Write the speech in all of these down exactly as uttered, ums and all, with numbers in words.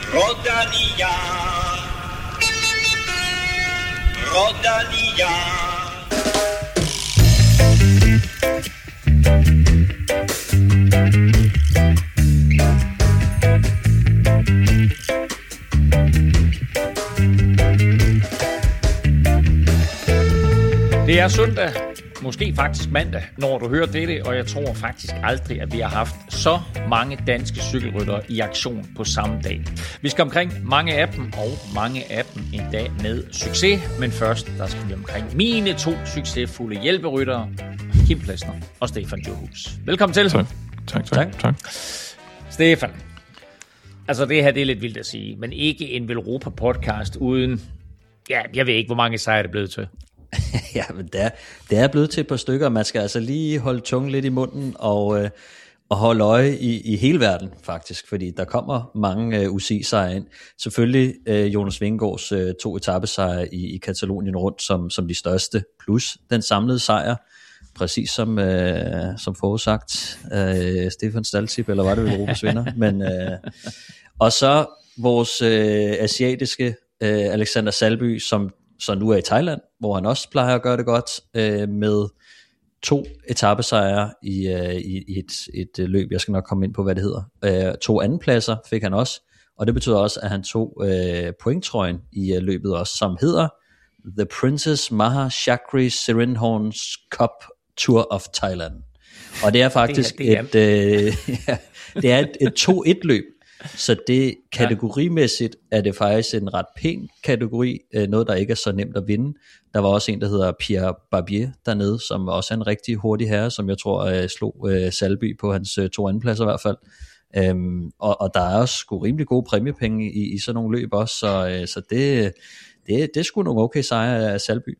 Rodalia, Rodalia. Det er søndag, måske faktisk mandag, når du hører dette, og jeg tror faktisk aldrig, at vi har haft så mange danske cykelryttere i aktion på samme dag. Vi skal omkring mange af dem, og mange af dem endda med succes, men først der skal vi omkring mine to succesfulde hjælperyttere, Kim Plesner og Stefan Djurhuus. Velkommen til. Tak, tak, tak. tak. tak. Stefan, altså det her det er lidt vildt at sige, men ikke en Velropa-podcast uden, ja, jeg ved ikke, hvor mange sejre det er blevet til. Ja, men det er, det er blevet til et par stykker. Man skal altså lige holde tungen lidt i munden og, øh, og holde øje i, i hele verden faktisk, fordi der kommer mange øh, U C I-sejre ind. Selvfølgelig øh, Jonas Vingegaards øh, to etapesejre i, i Katalonien rundt som, som de største, plus den samlede sejr, præcis som, øh, som forudsagt øh, Stefan Staltip, eller var det vel Europas vinder? Men, øh, og så vores øh, asiatiske øh, Alexander Salby, som så nu er i Thailand, hvor han også plejer at gøre det godt, øh, med to etapesejre i, øh, i, i et, et løb, jeg skal nok komme ind på, hvad det hedder. Øh, to andenpladser fik han også, og det betyder også, at han tog øh, pointtrøjen i øh, løbet også, som hedder The Princess Maha Chakri Sirinhorns Cup Tour of Thailand. Og det er faktisk det er, det er. et, øh, ja, det er et, et to et løb. Så det kategorimæssigt er det faktisk en ret pæn kategori, noget der ikke er så nemt at vinde. Der var også en, der hedder Pierre Barbier dernede, som også er en rigtig hurtig herre, som jeg tror slog Salby på hans to andenpladser i hvert fald. Øhm, og, og der er også sgu rimelig gode præmiepenge i, i sådan nogle løb også, så, så det, det, det er sgu nogle okay sejre af Salby.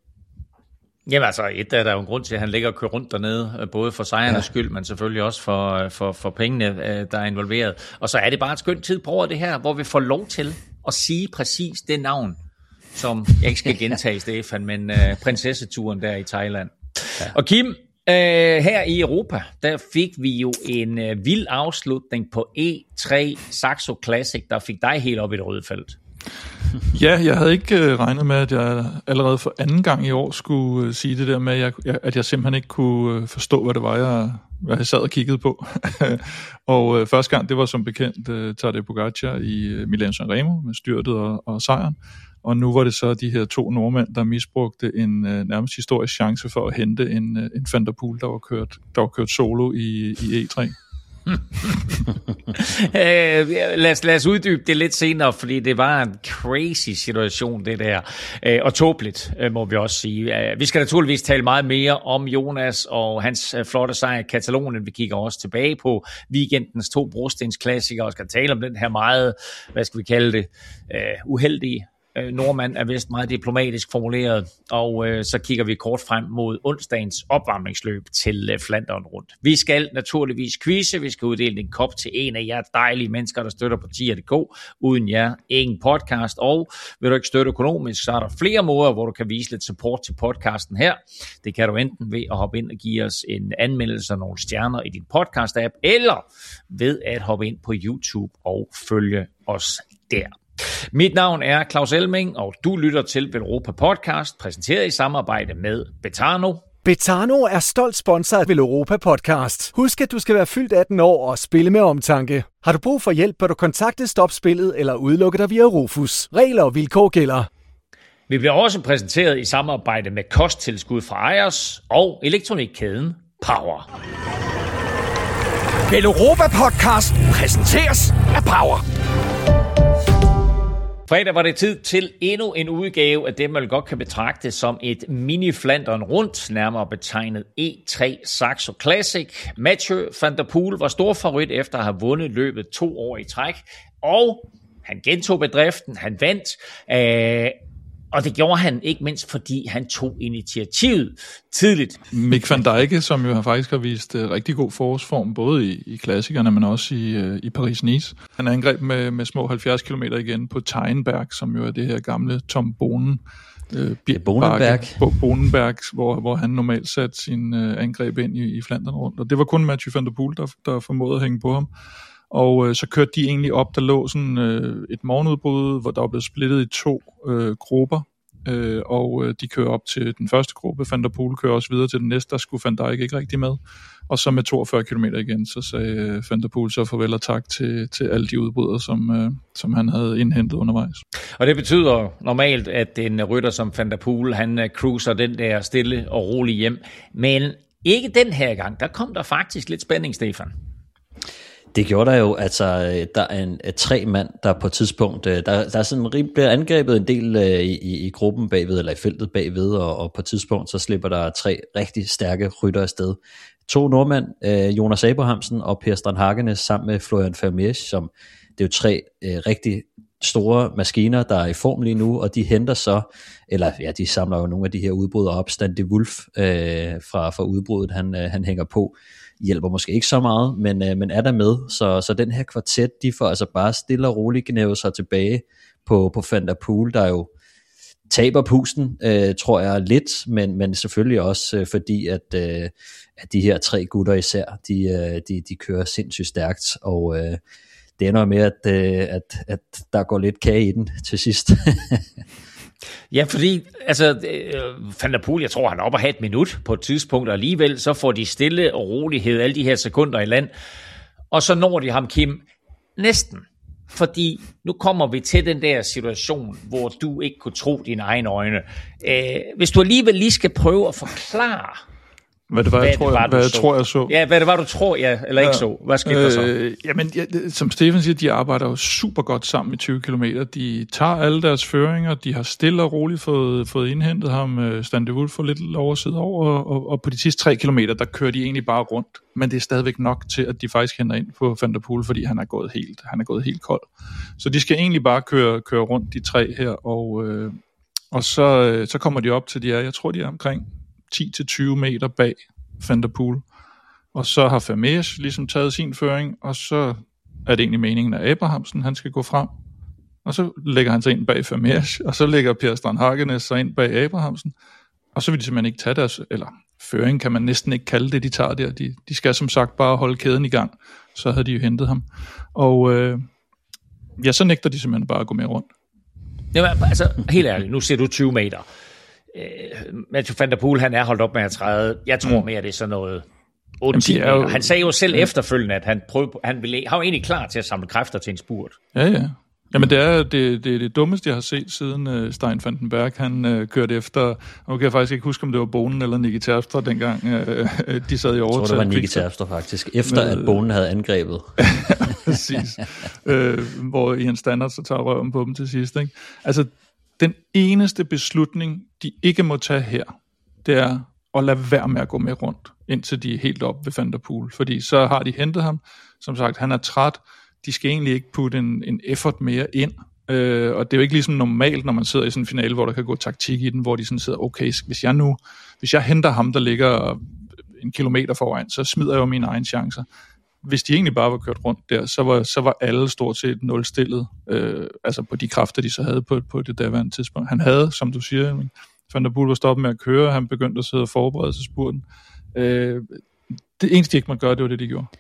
Jamen altså, et er der jo en grund til, at han ligger og kører rundt dernede, både for sejrens ja. skyld, men selvfølgelig også for, for, for pengene, der er involveret. Og så er det bare et skønt tid på året det her, hvor vi får lov til at sige præcis det navn, som jeg ikke skal gentage, Stefan, men uh, prinsesseturen der i Thailand. Ja. Og Kim, uh, her i Europa, der fik vi jo en uh, vild afslutning på E tre Saxo Classic, der fik dig helt op i det røde felt. Ja, jeg havde ikke øh, regnet med, at jeg allerede for anden gang i år skulle øh, sige det der med, at jeg, at jeg simpelthen ikke kunne øh, forstå, hvad det var, jeg, hvad jeg sad og kiggede på. og øh, første gang, det var som bekendt øh, Tadej Pogačar i øh, Milano-San Remo med styrtet og, og sejren. Og nu var det så de her to nordmænd, der misbrugte en øh, nærmest historisk chance for at hente en, øh, en Van der Poel, der var kørt, der var kørt solo i, i E tre. øh, lad, os, lad os uddybe det lidt senere, fordi det var en crazy situation det der, øh, og tåbeligt må vi også sige. Øh, vi skal naturligvis tale meget mere om Jonas og hans øh, flotte sejr i Katalonien. Vi kigger også tilbage på weekendens to brostensklassikere og skal tale om den her meget, hvad skal vi kalde det, øh, uheldige nordmand er vist meget diplomatisk formuleret, og øh, så kigger vi kort frem mod onsdagens opvarmningsløb til øh, Flandern rundt. Vi skal naturligvis quizze, vi skal uddele en kop til en af jer dejlige mennesker, der støtter på tier punktum d k. Uden jer, ingen podcast, og vil du ikke støtte økonomisk, så er der flere måder, hvor du kan vise lidt support til podcasten her. Det kan du enten ved at hoppe ind og give os en anmeldelse af nogle stjerner i din podcast-app, eller ved at hoppe ind på YouTube og følge os der. Mit navn er Claus Elming, og du lytter til Velropa Podcast, præsenteret i samarbejde med Betano. Betano er stolt sponsor af Velropa Podcast. Husk, at du skal være fyldt atten år og spille med omtanke. Har du brug for hjælp, bør du kontakte Stop Spillet eller udelukke dig via Rufus. Regler og vilkår gælder. Vi bliver også præsenteret i samarbejde med kosttilskud fra Ejers og elektronikkæden Power. Velropa Podcast præsenteres af Power. Fredag var det tid til endnu en udgave af det, man godt kan betragte som et mini-Flandern rundt, nærmere betegnet E tre Saxo Classic. Mathieu van der Poel var stor favorit efter at have vundet løbet to år i træk, og han gentog bedriften, han vandt, øh, og det gjorde han ikke mindst, fordi han tog initiativet tidligt. Mick van Dijk, som jo faktisk har vist uh, rigtig god forårsform, både i, i klassikerne, men også i, uh, i Paris-Nice. Han angreb med, med små halvfjerds kilometer igen på Teijenberg, som jo er det her gamle Tom Bonen. Øh, Bonenberg. På Bonenberg, hvor, hvor han normalt satte sin uh, angreb ind i, i Flandern rundt. Og det var kun Mathieu van der Poel, der, der formåede at hænge på ham. Og øh, så kørte de egentlig op, der lå sådan øh, et morgenudbrud, hvor der var blevet splittet i to øh, grupper, øh, og øh, de kører op til den første gruppe. Van der Poel kører også videre til den næste, der skulle Van Dijk ikke rigtig med. Og så med toogfyrre kilometer igen, så sagde øh, Van der Poel så farvel og tak til, til alle de udbrydere, som, øh, som han havde indhentet undervejs. Og det betyder normalt, at en rytter som Van der Poel, han uh, cruiser den der stille og rolig hjem. Men ikke den her gang. Der kom der faktisk lidt spænding, Stefan. Det gjorde der jo, altså der er en, et tre mand, der på et tidspunkt, der, der er sådan, bliver angrebet en del i, i gruppen bagved, eller i feltet bagved, og, og på et tidspunkt, så slipper der tre rigtig stærke rytter afsted. To nordmænd, øh, Jonas Abrahamsen og Per Strand Hagenes, sammen med Florian Vermeersch, som det er jo tre øh, rigtig store maskiner, der er i form lige nu, og de henter så, eller ja, de samler jo nogle af de her udbrydere op. Stan de Wolf øh, fra, fra udbruddet, han, øh, han hænger på, hjælper måske ikke så meget, men, øh, men er der med, så, så den her kvartet, de får altså bare stille og roligt gnævet sig tilbage på, på Van der Poel, der jo taber pusten, øh, tror jeg lidt, men, men selvfølgelig også øh, fordi, at, øh, at de her tre gutter især, de, øh, de, de kører sindssygt stærkt, og øh, det ender med, at, øh, at, at der går lidt kage i den til sidst. Ja, fordi altså, øh, Van der Poel, jeg tror, han er oppe at have et minut på et tidspunkt, og alligevel så får de stille og rolighed alle de her sekunder i land, og så når de ham, Kim, næsten. Fordi nu kommer vi til den der situation, hvor du ikke kunne tro dine egne øjne. Øh, hvis du alligevel lige skal prøve at forklare, Hvad det var, hvad jeg, tror, det var, jeg, hvad jeg så. tror, jeg så. Ja, hvad det var, du tror, ja, eller ja, ikke så. Hvad skete øh, der så? Jamen, ja, som Stefan siger, de arbejder jo super godt sammen i tyve kilometer. De tager alle deres føringer, de har stille og roligt fået, fået indhentet ham. Stan de Wolf får lidt lov at sidde over, og, og på de sidste tre kilometer, der kører de egentlig bare rundt. Men det er stadigvæk nok til, at de faktisk henter ind på Van der Poel, fordi han er gået helt, han er gået helt kold. Så de skal egentlig bare køre, køre rundt, de tre her, og, øh, og så, så kommer de op til, de er, jeg tror, de er omkring ti til tyve meter bag Van der Poel. Og så har Vermeersch ligesom taget sin føring, og så er det egentlig meningen, at Abrahamsen, han skal gå frem. Og så lægger han sig ind bag Vermeersch, og så lægger Per Strand Hagenes sig ind bag Abrahamsen. Og så vil de simpelthen ikke tage deres, eller føring kan man næsten ikke kalde det, de tager der. De, de skal som sagt bare holde kæden i gang. Så havde de jo hentet ham. Og øh, ja, så nægter de simpelthen bare at gå med rundt. Jamen, altså, helt ærligt, nu ser du tyve meter. Mathieu van der Poel, han er holdt op med at træde. Jeg tror mere, det er sådan noget otte til ti meter. Jo... Han sagde jo selv ja. efterfølgende, at han, prøvede, han, ville, han var egentlig klar til at samle kræfter til en spurt. Ja, ja. Jamen det er det, det, det dummeste, jeg har set siden uh, Stein van den Berg, han uh, kørte efter, og nu kan jeg faktisk ikke huske, om det var Bonen eller Nicky Terpstra dengang, uh, de sad i overtaget. Jeg tror, det var Nicky Terpstra faktisk, efter med, at Bonen havde angrebet. Præcis. uh, hvor Ian Stannard så tager røven på dem til sidst. Ikke? Altså, den eneste beslutning, de ikke må tage her, det er at lade være med at gå med rundt, indtil de er helt op ved Van der Poel. Fordi så har de hentet ham. Som sagt, han er træt. De skal egentlig ikke putte en, en effort mere ind. Øh, og det er jo ikke ligesom normalt, når man sidder i sådan en finale, hvor der kan gå taktik i den, hvor de sådan sidder, okay, hvis jeg nu, hvis jeg henter ham, der ligger en kilometer foran, så smider jeg jo mine egne chancer. Hvis de egentlig bare var kørt rundt der, så var, så var alle stort set nulstillet, øh, altså på de kræfter, de så havde på, på det daværende tidspunkt. Han havde, som du siger, Van der Poel var stoppet med at køre, han begyndte at sidde og forberede sig spurten. Øh, det eneste, de ikke måtte gøre, det var det, de gjorde.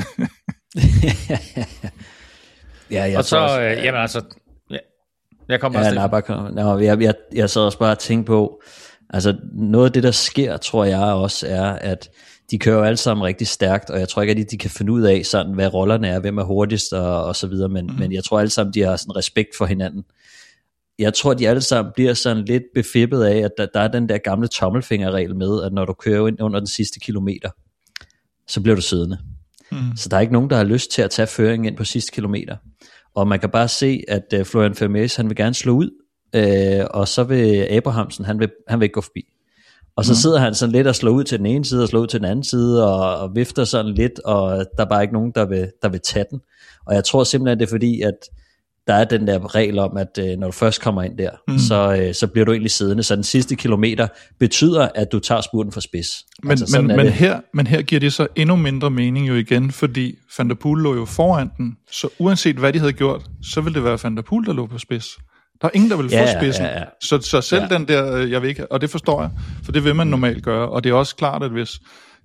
ja, jeg og så, også, øh, jamen altså, ja, jeg kommer ja, bare kom, nej, jeg, jeg, jeg sad også bare og tænkte på, altså noget af det, der sker, tror jeg også, er, at de kører jo alle sammen rigtig stærkt, og jeg tror ikke, at de kan finde ud af, sådan, hvad rollerne er, hvem er hurtigst og, og så videre, men, mm. men jeg tror alle sammen, de har sådan respekt for hinanden. Jeg tror, de alle sammen bliver sådan lidt befippet af, at der, der er den der gamle tommelfingerregel med, at når du kører ind under den sidste kilometer, så bliver du siddende. Mm. Så der er ikke nogen, der har lyst til at tage føringen ind på sidste kilometer. Og man kan bare se, at uh, Florian Vermeersch, han vil gerne slå ud, uh, og så vil Abrahamsen, han vil, han vil ikke gå forbi. Og så sidder han sådan lidt og slår ud til den ene side, og slår ud til den anden side, og, og vifter sådan lidt, og der er bare ikke nogen, der vil, der vil tage den. Og jeg tror simpelthen, det er fordi, at der er den der regel om, at øh, når du først kommer ind der, mm. så, øh, så bliver du egentlig siddende. Så den sidste kilometer betyder, at du tager spurten for spids. Men, altså, men, men, her, men her giver det så endnu mindre mening jo igen, fordi Van der Poel lå jo foran den, så uanset hvad de havde gjort, så ville det være Van der Poel, der lå på spids. Der er ingen, der vil ja, få spidsen. Ja, ja. Så, så selv ja. den der, jeg vil ikke, og det forstår jeg, for det vil man normalt gøre. Og det er også klart, at hvis, ja,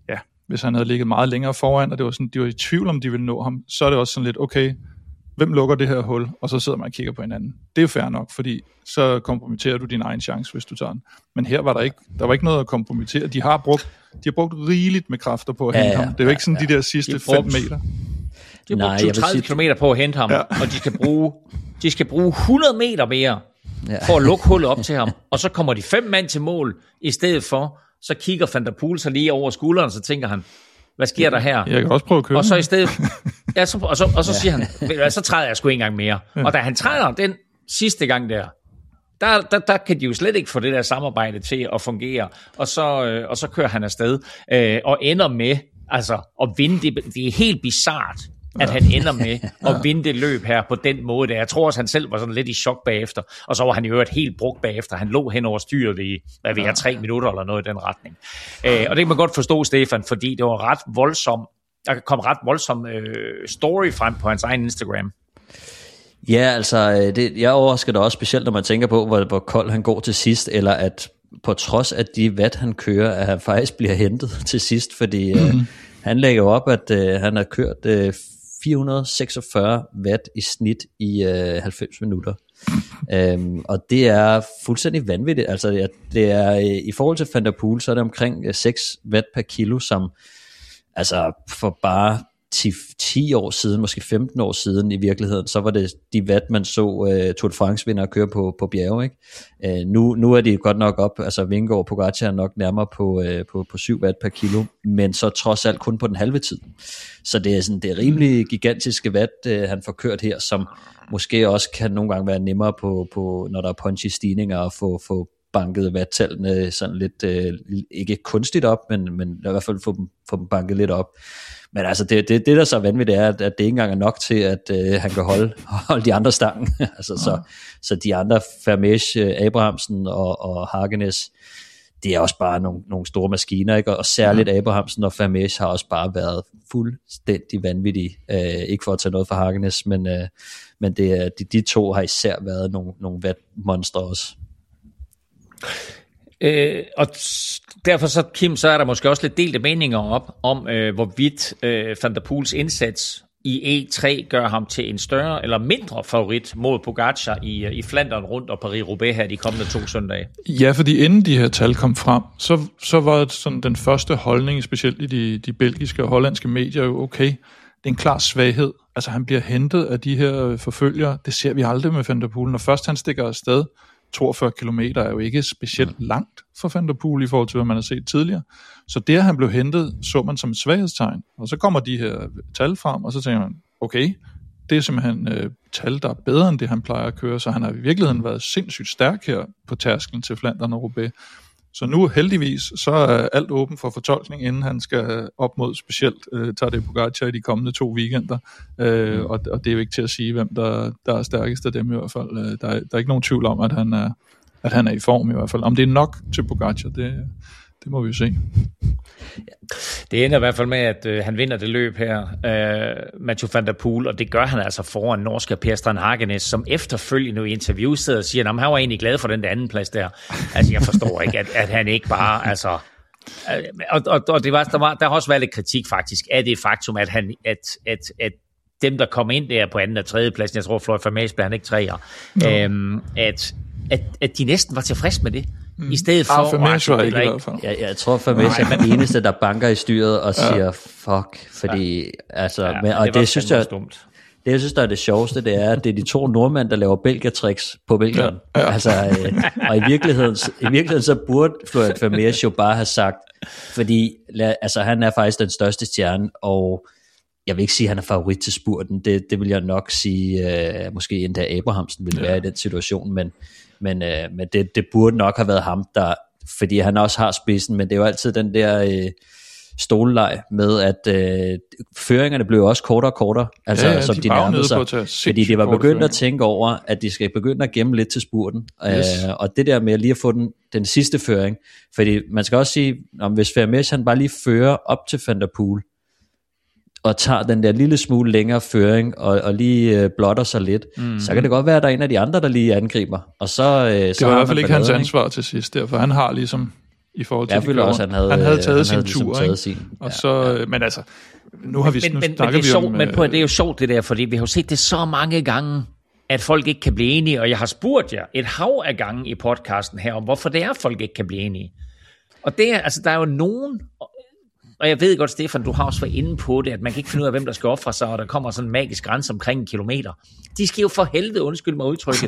hvis han havde ligget meget længere foran, og det var sådan, de var i tvivl om, de ville nå ham, så er det også sådan lidt, okay, hvem lukker det her hul? Og så sidder man og kigger på hinanden. Det er jo fair nok, fordi så kompromitterer du din egen chance, hvis du tager den. Men her var der ikke, der var ikke noget at kompromittere. De har brugt, de har brugt rigeligt med kræfter på at hente ja, ja, ham. Det er jo ikke sådan ja, de der sidste de fem meter. De har brugt tyve til tredive kilometer på at hente ham, ja. Og de skal bruge, de skal bruge hundrede meter mere ja. For at lukke hullet op til ham. Og så kommer de fem mand til mål, i stedet for, så kigger Van der Poel så lige over skulderen, så tænker han, hvad sker der her? Jeg kan også prøve at køre. Og så i stedet, ja, så, og så, og så ja. Siger han, så træder jeg sgu en gang mere. Ja. Og da han træder den sidste gang der, der, der, der kan de jo slet ikke få det der samarbejde til at fungere. Og så, øh, og så kører han afsted, øh, og ender med, altså, at vinde det. Det er helt bizart, at han ender med at vinde det løb her på den måde der. Jeg tror også, han selv var sådan lidt i chok bagefter, og så var han jo øvrigt helt brugt bagefter. Han lå hen over styret i, hvad ved jeg, tre minutter eller noget i den retning. Øh, og det kan man godt forstå, Stefan, fordi det var ret voldsom, der kom ret voldsom øh, story frem på hans egen Instagram. Ja, altså, det, jeg overrasker det også specielt, når man tænker på, hvor, hvor kold han går til sidst, eller at på trods af de watt, han kører, at han faktisk bliver hentet til sidst, fordi mm-hmm. øh, han lægger op, at øh, han har kørt øh, fire hundrede og seksogfyrre watt i snit i øh, halvfems minutter. øhm, og det er fuldstændig vanvittigt. Altså, det er, i forhold til Van der Poel, så er det omkring seks watt per kilo, som altså for bare ti, ti år siden, måske femten år siden i virkeligheden, så var det de watt, man så uh, Tour de France-vindere køre på, på bjerge. Ikke? Uh, nu, nu er de godt nok op, altså Vingegaard og Pogačar er nok nærmere på, uh, på, på syv watt per kilo, men så trods alt kun på den halve tid. Så det er sådan det er rimelig gigantiske watt, uh, han får kørt her, som måske også kan nogle gange være nemmere på, på når der er punchy stigninger, at få, få banket watt-tallene sådan lidt, uh, ikke kunstigt op, men, men i hvert fald få dem, få dem banket lidt op. Men altså, det, det, det der så er vanvittigt er, at, at det ikke engang er nok til, at øh, han kan holde, holde de andre stangen. altså, ja. så, så de andre, Vermeersch, Abrahamsen og, og Hagenes, det er også bare nogle, nogle store maskiner, ikke? Og særligt ja. Abrahamsen og Vermeersch har også bare været fuldstændig vanvittige. Øh, ikke for at tage noget fra Hagenes, men, øh, men det, de, de to har især været nogle, nogle vatmonstre også. Øh, og derfor så, Kim, så er der måske også lidt delte meninger op om, øh, hvorvidt øh, Van der Poels indsats i E tre gør ham til en større eller mindre favorit mod Pogačar i, i Flandern rundt og Paris-Roubaix her de kommende to søndage. Ja, fordi inden de her tal kom frem, så, så var sådan den første holdning, specielt i de, de belgiske og hollandske medier, jo okay, det er en klar svaghed. Altså han bliver hentet af de her forfølgere, det ser vi aldrig med Van der Poel. Når først han stikker afsted, toogfyrre kilometer er jo ikke specielt langt for Van der Poel i forhold til, hvad man har set tidligere. Så det, at han blev hentet, så man som et svaghedstegn. Og så kommer de her tal frem, og så tænker man, okay, det er simpelthen øh, tal, der er bedre end det, han plejer at køre, så han har i virkeligheden været sindssygt stærk her på tærsklen til Flandern og Roubaix. Så nu heldigvis, så er alt åben for fortolkning, inden han skal op mod specielt øh, Tadej Pogačar i de kommende to weekender. Øh, mm. og, og det er jo ikke til at sige, hvem der, der er stærkest af dem i hvert fald. Øh, der, er, der er ikke nogen tvivl om, at han er, at han er i form i hvert fald. Om det er nok til Pogačar, det, det må vi jo se. Det ender i hvert fald med, at øh, han vinder det løb her, øh, Mathieu van der Poel, og det gør han altså foran norske Per Strand Hagenes, som efterfølgende i interview sidder og siger, at han var egentlig glad for den der anden plads der. Altså, jeg forstår ikke, at, at han ikke bare, altså... Øh, og, og, og det var, der, var, der har også været lidt kritik faktisk af det faktum, at, han, at, at, at dem, der kom ind der på anden og tredje pladsen, jeg tror, Floyd Vermeersch blev han ikke treer, no. øhm, at, at, at de næsten var tilfreds med det. Mm. I stedet for... Ah, Vermeersch var ikke i hvert fald. Jeg, jeg tror, Vermeersch er den eneste, der banker i styret og siger, ja. fuck, fordi... Ja. Altså, ja, men, og det, det synes jeg... Dumt. Det, jeg synes, der er det sjoveste, det er, at det er de to nordmænd, der laver belgiatricks på Belgien. Ja, ja. Altså, øh, og i virkeligheden, i virkeligheden, så burde Floyd Vermeersch jo bare have sagt, fordi altså, han er faktisk den største stjerne, og jeg vil ikke sige, at han er favorit til spurten. Det, det vil jeg nok sige, øh, måske endda Abrahamsen ville ja. være i den situation, men, men, øh, men det, det burde nok have været ham, der, fordi han også har spidsen, men det er jo altid den der... Øh, stoleleg med, at øh, føringerne blev også kortere og kortere, altså, ja, ja, som de, de nærmede sig, fordi de var begyndt at tænke over, at de skal begynde at gemme lidt til spurten, yes. øh, og det der med lige at få den, den sidste føring, fordi man skal også sige, om hvis Vermeersch han bare lige fører op til Van der Poel, og tager den der lille smule længere føring, og, og lige øh, blotter sig lidt, mm. så kan det godt være, at der er en af de andre, der lige angriber, og så... Øh, det så var i hvert fald ikke hans ansvar til sidst, derfor han har ligesom i forhold til jeg føler også, han havde, han havde taget han sin havde ligesom tur, taget sin. og så, ja. Men altså, nu har vi men, nu men, snakker men, det er vi sjovt, om... men på, det er jo sjovt det der, fordi vi har jo set det så mange gange, at folk ikke kan blive enige, og jeg har spurgt jer et hav af gange i podcasten her, om hvorfor det er, at folk ikke kan blive enige. Og det er, altså, der er jo nogen, og jeg ved godt, Stefan, du har også været inde på det, at man kan ikke finde ud af, hvem der skal ofre sig, og der kommer sådan en magisk grænse omkring en kilometer. De skal jo for helvede, undskyld mig udtrykket,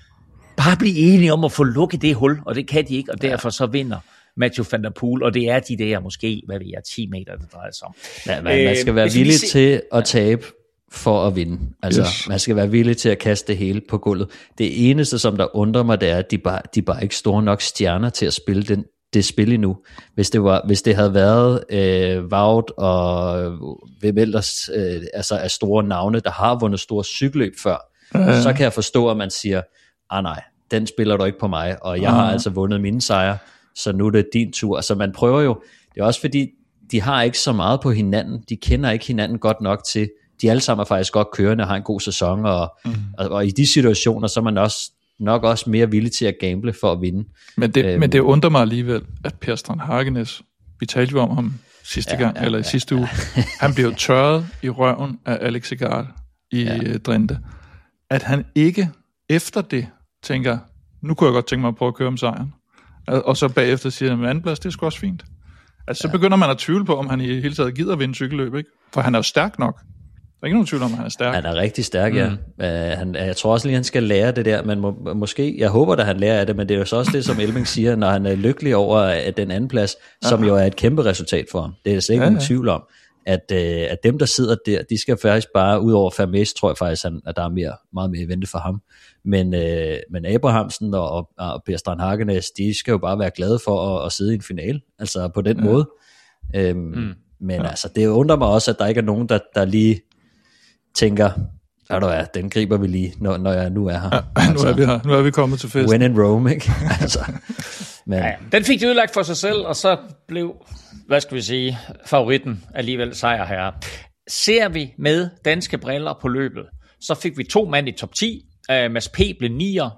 bare blive enige om at få lukket det hul, og det kan de ikke, og derfor så vinder Mathieu van der Poel, og det er de der måske, hvad ved jeg, ti meter, det drejer sig om. Ja, man, man skal være villig se... til at tabe for at vinde. Altså, yes. Man skal være villig til at kaste det hele på gulvet. Det eneste, som der undrer mig, det er, at de bare, de bare ikke store nok stjerner til at spille den, det spil endnu. Hvis det, var, hvis det havde været øh, Wout og hvem ellers, øh, altså af store navne, der har vundet store cykelløb før, uh. så kan jeg forstå, at man siger, ah nej, den spiller du ikke på mig, og jeg uh. har altså vundet mine sejre, så nu er det din tur. Altså man prøver jo, det er også fordi, de har ikke så meget på hinanden, de kender ikke hinanden godt nok til, de alle sammen er faktisk godt kørende og har en god sæson, og, mm. og, og i de situationer, så er man også nok også mere villig til at gamble for at vinde. Men det, øhm, men det undrer mig alligevel, at Per Strand Hagenes, vi talte jo om ham sidste ja, gang, ja, eller i ja, sidste ja. uge, han blev tørret i røven af Alex Egard i ja. Drenthe, at han ikke efter det tænker, nu kunne jeg godt tænke mig at prøve at køre om sejren, og så bagefter siger han, andenplads, det er sgu også fint. Altså så ja. begynder man at tvivle på, om han i hele taget gider at vinde cykelløb, ikke? For han er jo stærk nok. Der er ikke nogen tvivl om, at han er stærk. Han er rigtig stærk, ja. Mm. Uh, han, jeg tror også lige, han skal lære det der, men må, måske, jeg håber, at han lærer af det, men det er jo så også det, som Elming siger, når han er lykkelig over at den anden plads, ja. som jo er et kæmpe resultat for ham. Det er slet ikke ja, nogen ja. tvivl om, at, uh, at dem, der sidder der, de skal faktisk bare, ud over Vermees, tror jeg faktisk, at der er mere, meget mere vente for ham. Men, uh, men Abrahamsen og, og Per Strand Hagenes, de skal jo bare være glade for at, at sidde i en finale, altså på den ja. måde. Um, mm. Men ja. altså, det undrer mig også, at der ikke er nogen, der, der lige tænker, er du er, den griber vi lige, når, når jeg nu er her. Ja, altså, nu er vi her. Nu er vi kommet til festen. When in Rome, ikke? altså, men. Ja, den fik de udlagt for sig selv, og så blev, hvad skal vi sige, favoritten alligevel sejrherre. Ser vi med danske briller på løbet, så fik vi to mand i top ti. Uh, Mads P. blev nier,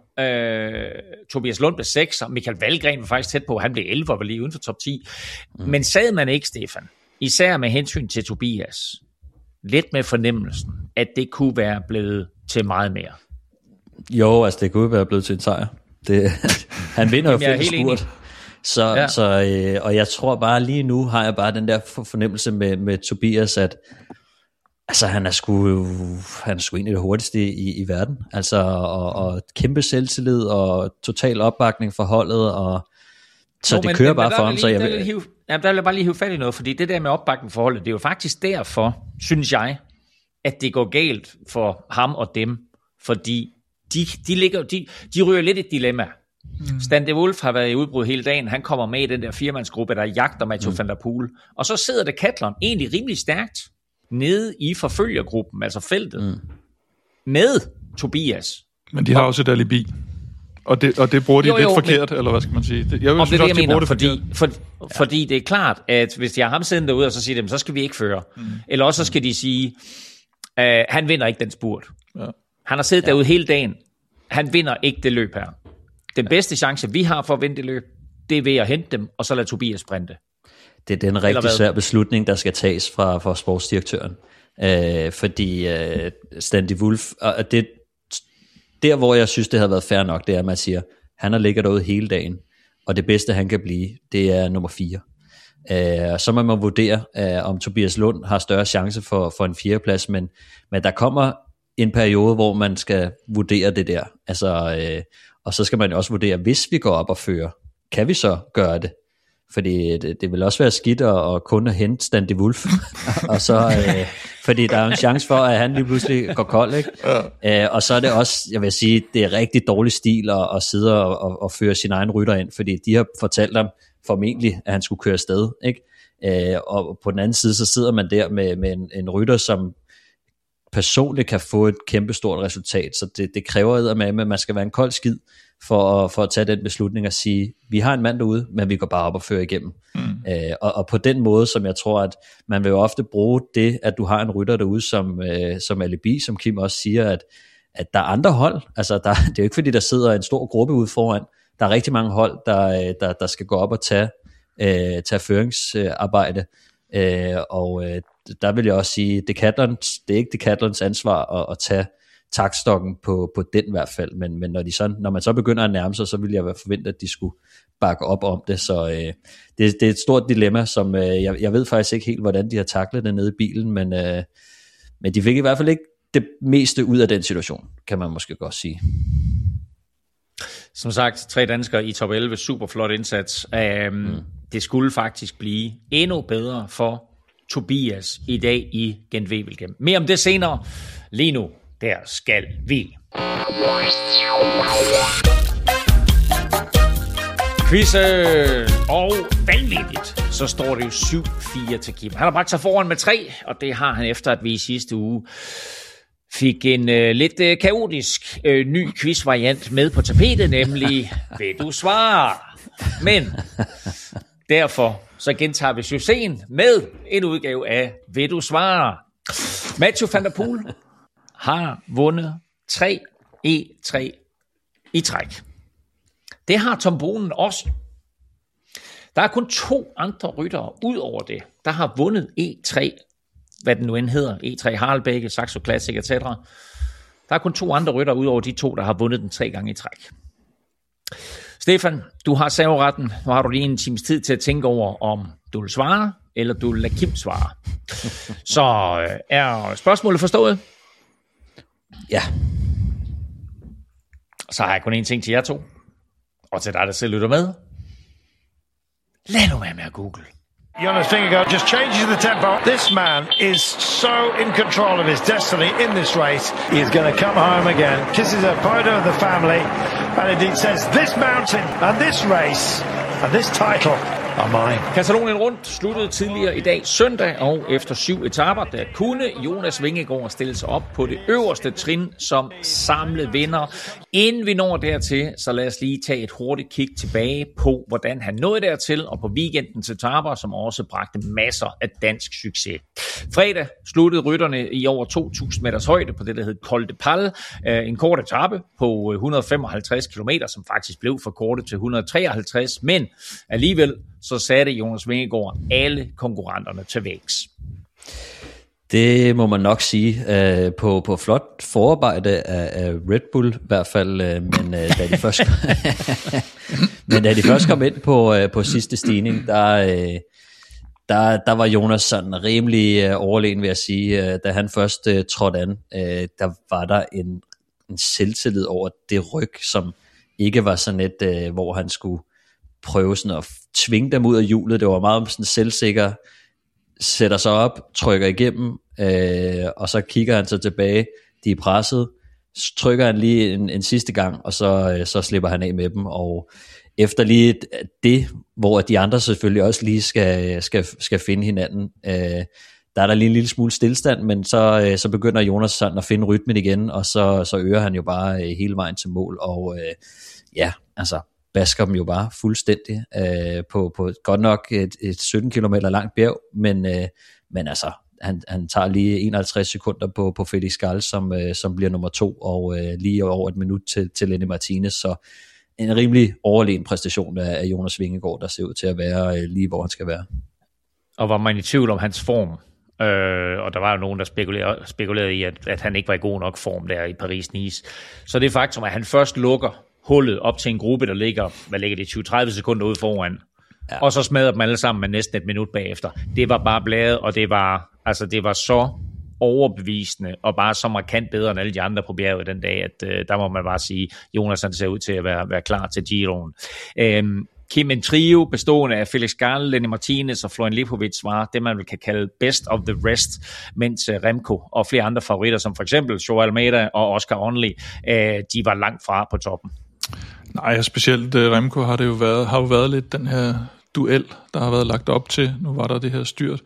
uh, Tobias Lund blev sekser, Michael Valgren var faktisk tæt på, han blev elleve og var lige uden for top ti. Mm. Men sad man ikke, Stefan, især med hensyn til Tobias, lidt med fornemmelsen, at det kunne være blevet til meget mere? Jo, altså det kunne være blevet til en sejr. Det, han vinder jo fælles spurt. Så, ja. så, øh, og jeg tror bare lige nu, har jeg bare den der fornemmelse med, med Tobias, at altså, han er sgu, han er sgu en af det hurtigste i, i verden. Altså, og, og kæmpe selvtillid, og total opbakning for holdet, og så Nå, det men, kører men, bare for ham. Lige, så jeg vil... hive, ja, der vil jeg bare lige hive fat i noget, fordi det der med opbakning for holdet, det er jo faktisk derfor, synes jeg, at det går galt for ham og dem, fordi de, de, ligger, de, de ryger lidt et dilemma. Mm. Stan de Wolf har været i udbrud hele dagen, han kommer med i den der firmandsgruppe, der jagter Mathieu mm. van der Poel, og så sidder det Decathlon egentlig rimelig stærkt nede i forfølgergruppen, altså feltet, mm. med Tobias. Men de har også et alibi. Og det, og det bruger de jo, jo, lidt forkert, men, eller hvad skal man sige? Det, jeg synes det, også, de mener, det fordi, for, ja. fordi det er klart, at hvis de har ham siddende derude, og så siger de, så skal vi ikke føre. Mm. Eller også så skal de sige, uh, han vinder ikke den spurt. Ja. Han har siddet ja. derude hele dagen. Han vinder ikke det løb her. Den ja. bedste chance, vi har for at vinde det løb, det er ved at hente dem, og så lade Tobias sprinte. Det er den rigtig svær beslutning, der skal tages fra, fra sportsdirektøren. Uh, fordi uh, Stan de Wolf, og det der, hvor jeg synes, det havde været fair nok, det er, at man siger, han har ligget derude hele dagen, og det bedste, han kan blive, det er nummer fire. Uh, så må man vurdere, uh, om Tobias Lund har større chance for, for en fjerdeplads, men, men der kommer en periode, hvor man skal vurdere det der. Altså, uh, og så skal man også vurdere, hvis vi går op og fører, kan vi så gøre det? Fordi det, det vil også være skidt at, at kun at hente Stan de Wolf, og så, øh, fordi der er en chance for, at han lige pludselig går kold, ikke? Ja. Øh, og så er det også, jeg vil sige, det er rigtig dårlig stil at, at sidde og, og, og føre sin egen rytter ind, fordi de har fortalt ham formentlig, at han skulle køre afsted, ikke? Øh, og på den anden side, så sidder man der med, med en, en rytter, som personligt kan få et kæmpestort resultat, så det, det kræver eddermame, at man skal være en kold skid, for at, for at tage den beslutning og sige, vi har en mand derude, men vi går bare op og fører igennem. Mm. Øh, og, og på den måde, som jeg tror, at man vil jo ofte bruge det, at du har en rytter derude, som, øh, som alibi, som Kim også siger, at, at der er andre hold, altså der, det er jo ikke fordi, der sidder en stor gruppe ude foran, der er rigtig mange hold, der, der, der skal gå op og tage øh, tage føringsarbejde, øh, og øh, der vil jeg også sige, Decathlons, det er ikke Decathlons ansvar at, at tage taktstokken på, på den i hvert fald, men, men når, de så, når man så begynder at nærme sig, så vil jeg forvente, at de skulle bakke op om det, så øh, det, det er et stort dilemma, som øh, jeg, jeg ved faktisk ikke helt, hvordan de har taklet det nede i bilen, men, øh, men de fik i hvert fald ikke det meste ud af den situation, kan man måske godt sige. Som sagt, tre danskere i top elleve, super flot indsats. Um, mm. Det skulle faktisk blive endnu bedre for Tobias i dag i Gent-Wevelgem. Mere om det senere. Lige nu, der skal vi. Quizzen, og vanvittigt, så står det jo syv fire til Kim. Han har bragt sig foran med tre, og det har han efter, at vi i sidste uge fik en øh, lidt øh, kaotisk øh, ny quizvariant med på tapetet, nemlig vil du svare? Men derfor så gentager vi succesen med en udgave af vil du svare? Mathieu van der Poel har vundet tre E tre i træk. Det har Tom Bonen også. Der er kun to andre ryttere ud over det, der har vundet E tre, hvad den nu end hedder, E tre Harlebække, Saxo Classic, et cetera. Der er kun to andre ryttere ud over de to, der har vundet den tre gange i træk. Stefan, du har serveretten. Nu har du lige en times tid til at tænke over, om du vil svare, eller du vil lade Kim svare. Så er spørgsmålet forstået? Ja. Så har jeg kun en ting til jer to. Og til dig, der selv lytter med. Lad nu være med at google. Jonas Vingegaard just changes the tempo. This man is so in control of his destiny in this race. He is going to come home again. Kisses a photo of the family and indeed says, this mountain and this race and this title are mine. Katalonien rundt sluttede tidligere i dag søndag, og efter syv etaper, der kunne Jonas Vingegaard stille sig op på det øverste trin som samlet vinder. Inden vi når dertil, så lad os lige tage et hurtigt kig tilbage på, hvordan han nåede dertil, og på weekendens etaper, som også bragte masser af dansk succes. Fredag sluttede rytterne i over to tusind meters højde på det, der hed Col de Pal. En kort etape på et hundrede og femoghalvtreds kilometer, som faktisk blev forkortet til et hundrede og treoghalvtreds, men alligevel så satte Jonas Vingegaard alle konkurrenterne til vægs. Det må man nok sige, øh, på, på flot forarbejde af, af Red Bull i hvert fald, øh, men, øh, da de først, men da de først kom ind på, øh, på sidste stigning, der, øh, der, der var Jonas sådan rimelig øh, overlegen, vil jeg sige. Øh, da han først øh, trådte an, øh, der var der en, en selvtillid over det ryg, som ikke var sådan et, øh, hvor han skulle prøve sådan at tvinge dem ud af hjulet. Det var meget sådan selvsikker, sætter sig op, trykker igennem, øh, og så kigger han så tilbage, de er presset, trykker han lige en, en sidste gang, og så, øh, så slipper han af med dem, og efter lige det, hvor de andre selvfølgelig også lige skal, skal, skal finde hinanden, øh, der er der lige en lille smule stillstand, men så, øh, så begynder Jonas sådan at finde rytmen igen, og så, så øger han jo bare øh, hele vejen til mål, og øh, ja, altså basker dem jo bare fuldstændig øh, på, på godt nok et, et sytten kilometer langt bjerg, men, øh, men altså, han, han tager lige enoghalvtreds sekunder på, på Felix Gall, som, øh, som bliver nummer to, og øh, lige over et minut til, til Lenny Martinez, så en rimelig overlegen præstation af, af Jonas Vingegaard, der ser ud til at være øh, lige, hvor han skal være. Og var man i tvivl om hans form, øh, og der var jo nogen, der spekulerede, spekulerede i, at, at han ikke var i god nok form der i Paris-Nice, så det faktum, at han først lukker hullet op til en gruppe, der ligger, hvad ligger det, tyve til tredive sekunder ude foran, ja. Og så smadrer dem alle sammen med næsten et minut bagefter. Det var bare bladet, og det var, altså det var så overbevisende, og bare så markant bedre end alle de andre på bjerget den dag, at øh, der må man bare sige, Jonas han ser ud til at være, være klar til Giroen. Øhm, Kim, en trio bestående af Felix Gall, Lenny Martinez og Florian Lipovic var det, man vil kan kalde best of the rest, mens Remco og flere andre favoritter, som for eksempel Joao Almeida og Oscar Onley, øh, de var langt fra på toppen. Nej, specielt uh, Remco har det jo været, har jo været lidt den her duel, der har været lagt op til. Nu var der det her styrt.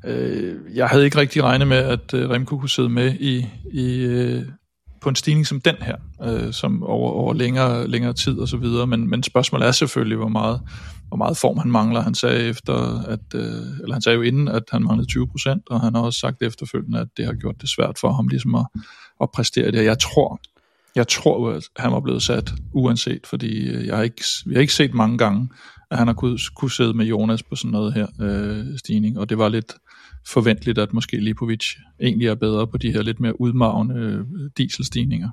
Uh, jeg havde ikke rigtig regnet med, at uh, Remco kunne sidde med i, i uh, på en stigning som den her, uh, som over, over længere, længere tid og så videre. Men, men spørgsmålet er selvfølgelig, hvor meget, hvor meget form han mangler. Han sagde efter, at, uh, eller han sagde jo inden, at han manglede tyve procent, og han har også sagt efterfølgende, at det har gjort det svært for ham ligesom at, at præstere det. Jeg tror, Jeg tror, at han var blevet sat uanset, fordi jeg har ikke, vi har ikke set mange gange, at han har kunne, kunne sidde med Jonas på sådan noget her øh, stigning, og det var lidt forventeligt, at måske Lipovic egentlig er bedre på de her lidt mere udmavne øh, dieselstigninger.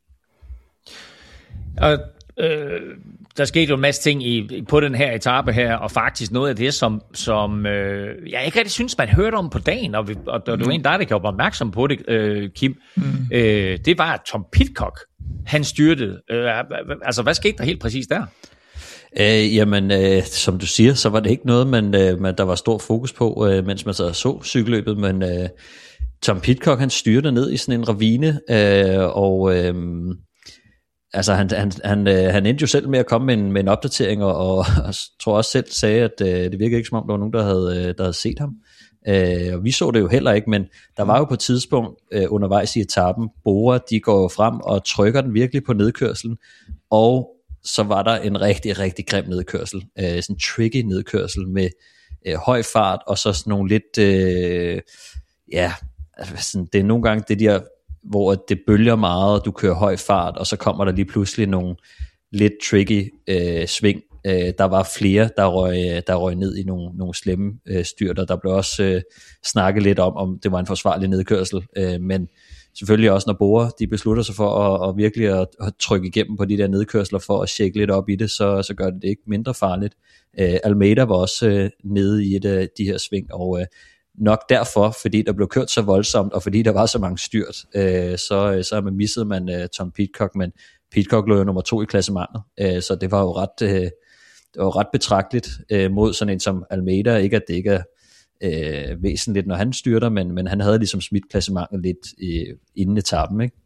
Og øh, der skete jo en masse ting i, på den her etape her, og faktisk noget af det, som, som øh, jeg ikke rigtig synes, man hørte om på dagen, og, vi, og det var mm. en dig, der gjorde opmærksom på det, øh, Kim, mm. øh, det var, at Tom Pidcock, han styrtede. Øh, altså, hvad skete der helt præcis der? Øh, jamen, øh, som du siger, så var det ikke noget, man, øh, man, der var stor fokus på, øh, mens man så så cykelløbet, men øh, Tom Pidcock, han styrte ned i sådan en ravine, øh, og øh, altså, han, han, han, øh, han endte jo selv med at komme med en, med en opdatering, og, og, og tror også selv sagde, at øh, det virkede ikke som om, der var nogen, der havde, øh, der havde set ham. Øh, og vi så det jo heller ikke, men der var jo på et tidspunkt øh, undervejs i etappen, Bora, de går jo frem og trykker den virkelig på nedkørslen, og så var der en rigtig, rigtig grim nedkørsel, øh, sådan en tricky nedkørsel med øh, høj fart, og så sådan nogle lidt, øh, ja, altså sådan, det er nogle gange det der, hvor det bølger meget, og du kører høj fart, og så kommer der lige pludselig nogle lidt tricky øh, sving. Øh, der var flere, der røg, der røg ned i nogle, nogle slemme øh, styrter. Der blev også øh, snakket lidt om, om det var en forsvarlig nedkørsel, øh, men selvfølgelig også, når Bora, de beslutter sig for at, at virkelig at, at trykke igennem på de der nedkørsler for at shake lidt op i det, så, så gør det det ikke mindre farligt. Øh, Almeida var også øh, nede i et af de her sving, og øh, nok derfor, fordi der blev kørt så voldsomt, og fordi der var så mange styrt, øh, så, så man missede man øh, Tom Pidcock, men Pidcock lå jo nummer to i klassementet, øh, så det var jo ret, øh, det var ret betragteligt øh, mod sådan en som Almeida, ikke at det ikke er øh, væsentligt, når han styrter, men, men han havde ligesom smidt klassementet lidt øh, inden etappen, ikke?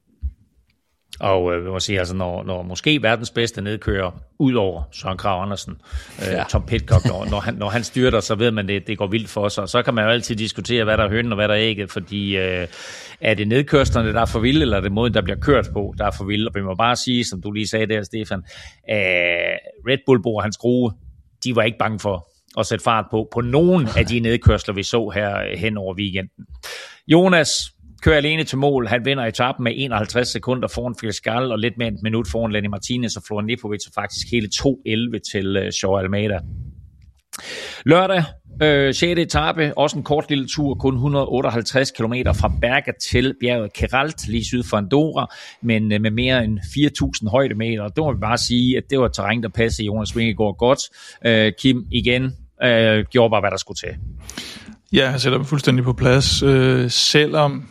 Og øh, vi må sige, altså, når, når måske verdens bedste nedkører, ud over Søren Kragh Andersen, øh, ja. Tom Pidcock, når, når, han, når han styrter, så ved man, det, det går vildt for sig. Så kan man jo altid diskutere, hvad der er hønen og hvad der er ikke, fordi øh, er det nedkørslerne, der er for vilde, eller er det måden, der bliver kørt på, der er for vilde? Og vi må bare sige, som du lige sagde der, Stefan, øh, Red Bull Bo og hans skrue, de var ikke bange for at sætte fart på, på nogen af de nedkørsler, vi så her hen over weekenden. Jonas kører alene til mål. Han vinder etappen med enoghalvtreds sekunder foran Filskal, og lidt mere end et minut foran Lenny Martinez og Florian Lipovic, og faktisk hele to elleve til uh, Joao Almeida. Lørdag, øh, sjette etape, også en kort lille tur, kun et hundrede og otteoghalvtreds kilometer fra Berga til bjerget Keralt, lige syd for Andorra, men øh, med mere end fire tusind højdemeter. Det må vi bare sige, at det var terræn, der passede Jonas Vingegaard godt. Øh, Kim igen øh, gjorde bare, hvad der skulle til. Ja, han sætter dem fuldstændig på plads, øh, selvom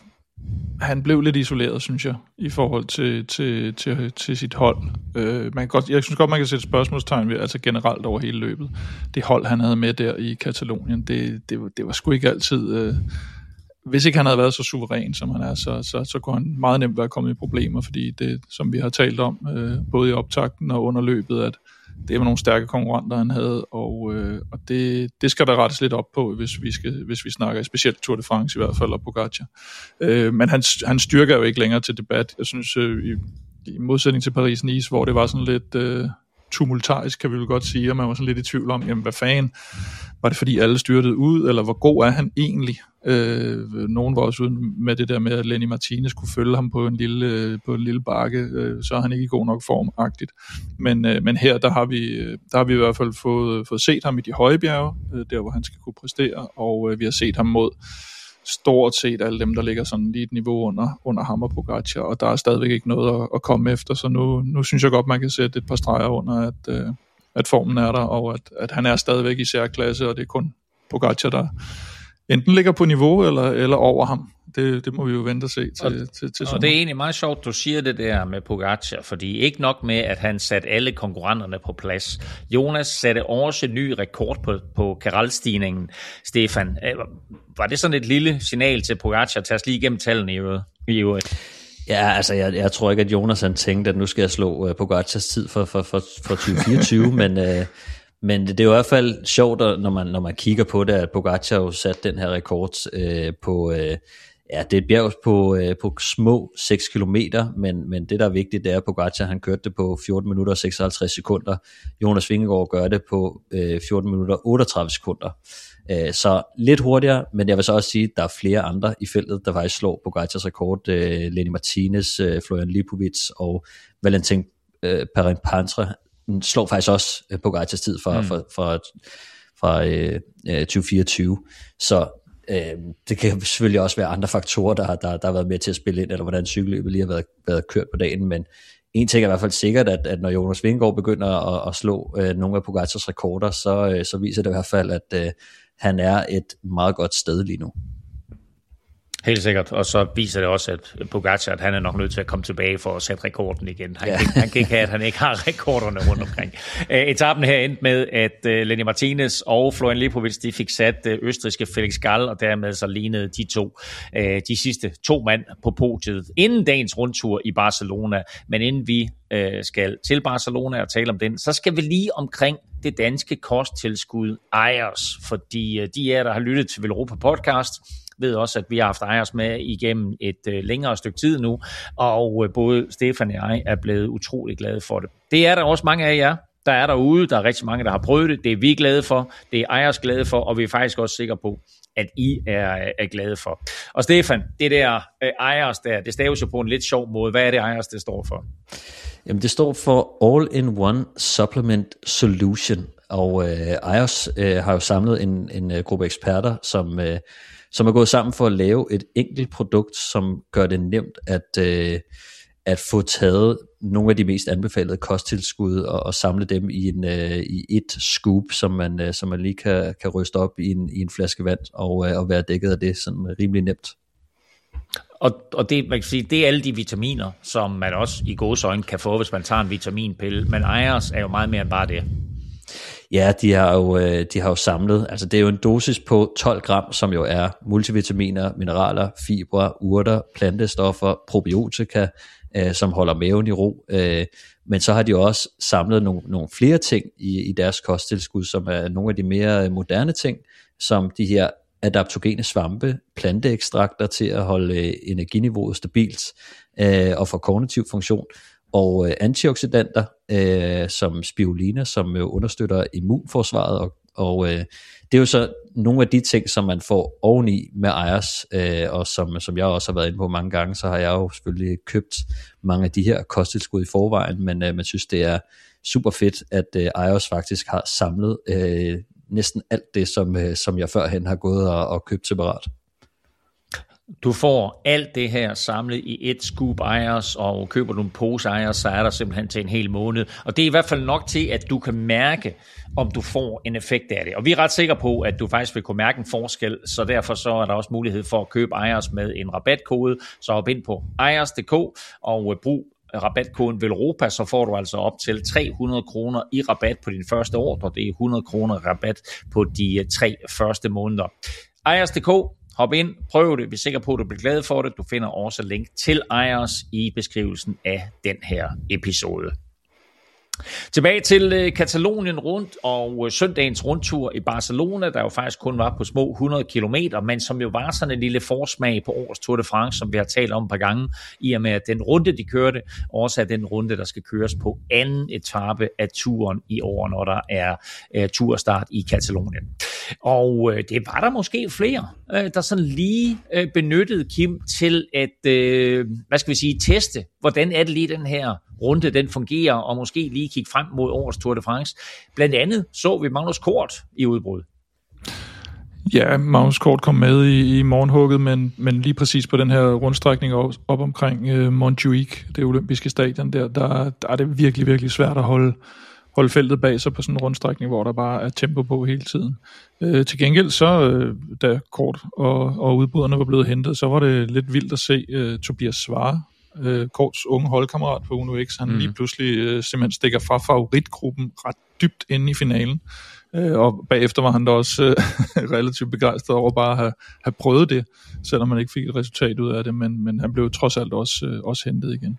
han blev lidt isoleret, synes jeg, i forhold til, til, til, til sit hold. Øh, man kan godt, jeg synes godt, man kan sætte spørgsmålstegn ved, altså generelt over hele løbet. Det hold, han havde med der i Katalonien, det, det, det var sgu ikke altid... Øh, hvis ikke han havde været så suveræn, som han er, så, så, så kunne han meget nemt være kommet i problemer, fordi det, som vi har talt om, øh, både i optakten og under løbet, at det var nogle stærke konkurrenter, han havde, og, øh, og det, det skal der rettes lidt op på, hvis vi, skal, hvis vi snakker specielt Tour de France i hvert fald, og Pogačar. Øh, men han, han styrker jo ikke længere til debat. Jeg synes, øh, i, i modsætning til Paris-Nice, hvor det var sådan lidt øh, tumultarisk, kan vi vel godt sige, og man var sådan lidt i tvivl om, jamen hvad fanden, var det fordi alle styrtede ud, eller hvor god er han egentlig? Øh, nogen var også ude med det der med, at Lenny Martinez kunne følge ham på en lille, på en lille bakke, øh, så er han ikke i god nok form-agtigt. Men, øh, men her, der har, vi, der har vi i hvert fald fået, fået set ham i de høje bjerge, øh, der hvor han skal kunne præstere, og øh, vi har set ham mod stort set alle dem, der ligger sådan lige et niveau under, under ham og Pogačar, og der er stadigvæk ikke noget at, at komme efter, så nu, nu synes jeg godt, man kan sætte et par streger under, at, øh, at formen er der, og at, at han er stadigvæk i særklasse, og det er kun Pogačar, der enten ligger på niveau eller, eller over ham. Det, det må vi jo vente og se til, og, til, til, til og det er egentlig meget sjovt, du siger det der med Pogačar, fordi ikke nok med, at han satte alle konkurrenterne på plads. Jonas satte også en ny rekord på, på Keralt-stigningen. Stefan, var det sådan et lille signal til Pogačar? Tag os lige igennem tallene i øvrigt. Ja, altså jeg, jeg tror ikke, at Jonas han tænkte, at nu skal jeg slå uh, Pogacars tid for, for, for, for tyve fireogtyve, men... Uh, Men det er jo i hvert fald sjovt, når man, når man kigger på det, at Pogačar jo satte den her rekord øh, på, øh, ja, det er et bjerg på, øh, på små seks kilometer, men, men det der er vigtigt, det er, at Pogačar han kørte det på fjorten minutter og seksoghalvtreds sekunder. Jonas Vingegaard gør det på øh, fjorten minutter og otteogtredive sekunder. Øh, så lidt hurtigere, men jeg vil så også sige, at der er flere andre i feltet, der faktisk slår Pogacars rekord. Øh, Lenny Martinez, øh, Florian Lipovic og Valentin øh, Perrin-Pantre slår faktisk også øh, Pogacars tid fra, mm. fra, fra, fra øh, tyve fireogtyve. Så øh, det kan selvfølgelig også være andre faktorer, der, der, der har været med til at spille ind, eller hvordan cykelløbet lige har været, været kørt på dagen, men en ting er i hvert fald sikkert, at, at når Jonas Vingegaard begynder at, at slå øh, nogle af Pogacars rekorder, så, øh, så viser det i hvert fald, at øh, han er et meget godt sted lige nu. Helt sikkert, og så viser det også, at Pogacar, at han er nok nødt til at komme tilbage for at sætte rekorden igen. Han, ja. kan, han kan ikke have, at han ikke har rekorderne rundt omkring. Uh, etappen her endte med, at uh, Lenny Martinez og Florian Lepovic, de fik sat uh, østrigske Felix Gall, og dermed så lignede de to, uh, de sidste to mand på podiet, inden dagens rundtur i Barcelona. Men inden vi uh, skal til Barcelona og tale om den, så skal vi lige omkring det danske kosttilskud Ejers, fordi uh, de er der har lyttet til Velropa podcast, ved også, at vi har haft Ejers med igennem et øh, længere stykke tid nu, og øh, både Stefan og jeg er blevet utrolig glade for det. Det er der også mange af jer, der er derude. Der er rigtig mange, der har prøvet det. Det er vi glade for, det er Ejers glade for, og vi er faktisk også sikre på, at I er, er glade for. Og Stefan, det der øh, Ejers der, det staves jo på en lidt sjov måde. Hvad er det Ejers, det står for? Jamen det står for All-in-One Supplement Solution, og øh, Ejers øh, har jo samlet en, en uh, gruppe eksperter, som øh, som er gået sammen for at lave et enkelt produkt, som gør det nemt at, øh, at få taget nogle af de mest anbefalede kosttilskud og, og samle dem i, en, øh, i et scoop, som man, øh, som man lige kan, kan ryste op i en, i en flaske vand og, øh, og være dækket af det sådan rimelig nemt. Og, og det, man kan sige, det er alle de vitaminer, som man også i gåseøjne kan få, hvis man tager en vitaminpille, men Ejers er jo meget mere end bare det. Ja, de har, jo, de har jo samlet, altså det er jo en dosis på tolv gram, som jo er multivitaminer, mineraler, fibre, urter, plantestoffer, probiotika, øh, som holder maven i ro. Øh, men så har de også samlet nogle, nogle flere ting i, i deres kosttilskud, som er nogle af de mere moderne ting, som de her adaptogene svampe, planteekstrakter til at holde energiniveauet stabilt øh, og for kognitiv funktion, og øh, antioxidanter, øh, som spirulina, som jo understøtter immunforsvaret, og, og øh, det er jo så nogle af de ting, som man får oveni med Ejers, øh, og som, som jeg også har været inde på mange gange, så har jeg jo selvfølgelig købt mange af de her kosttilskud i forvejen, men øh, man synes, det er super fedt, at øh, Ejers faktisk har samlet øh, næsten alt det, som, øh, som jeg førhen har gået og, og købt separat. Du får alt det her samlet i et scoop Ejers, og køber du en pose Ejers, så er der simpelthen til en hel måned. Og det er i hvert fald nok til, at du kan mærke, om du får en effekt af det. Og vi er ret sikre på, at du faktisk vil kunne mærke en forskel, så derfor så er der også mulighed for at købe Ejers med en rabatkode. Så hop ind på ejers punktum d k og brug rabatkoden Velropa, så får du altså op til tre hundrede kroner i rabat på din første ordre. Det er hundrede kroner rabat på de tre første måneder. ejers punktum d k. Hop ind, prøv det, vi er sikre på, at du bliver glad for det. Du finder også link til Ejers i beskrivelsen af den her episode. Tilbage til Katalonien rundt og søndagens rundtur i Barcelona, der jo faktisk kun var på små hundrede kilometer, men som jo var sådan en lille forsmag på årets Tour de France, som vi har talt om et par gange, i og med at den runde, de kørte, også er den runde, der skal køres på anden etape af turen i år, når der er uh, turstart i Katalonien. Og uh, det var der måske flere, uh, der sådan lige uh, benyttede Kim til at, uh, hvad skal vi sige, teste, hvordan er det lige den her runde, den fungerer, og måske lige kigge frem mod årets Tour de France. Blandt andet så vi Magnus Kort i udbrud. Ja, Magnus Kort kom med i, i morgenhugget, men, men lige præcis på den her rundstrækning op, op omkring uh, Montjuic, det olympiske stadion der, der, der er det virkelig, virkelig svært at holde, holde feltet bag sig på sådan en rundstrækning, hvor der bare er tempo på hele tiden. Uh, til gengæld så, uh, da Kort og, og udbryderne var blevet hentet, så var det lidt vildt at se uh, Tobias Svare, Uh, Korts unge holdkammerat på Uno X, han mm. lige pludselig uh, simpelthen stikker fra favoritgruppen ret dybt inde i finalen. Uh, og bagefter var han da også uh, relativt begejstret over bare at have, have prøvet det, selvom man ikke fik et resultat ud af det, men, men han blev trods alt også, uh, også hentet igen.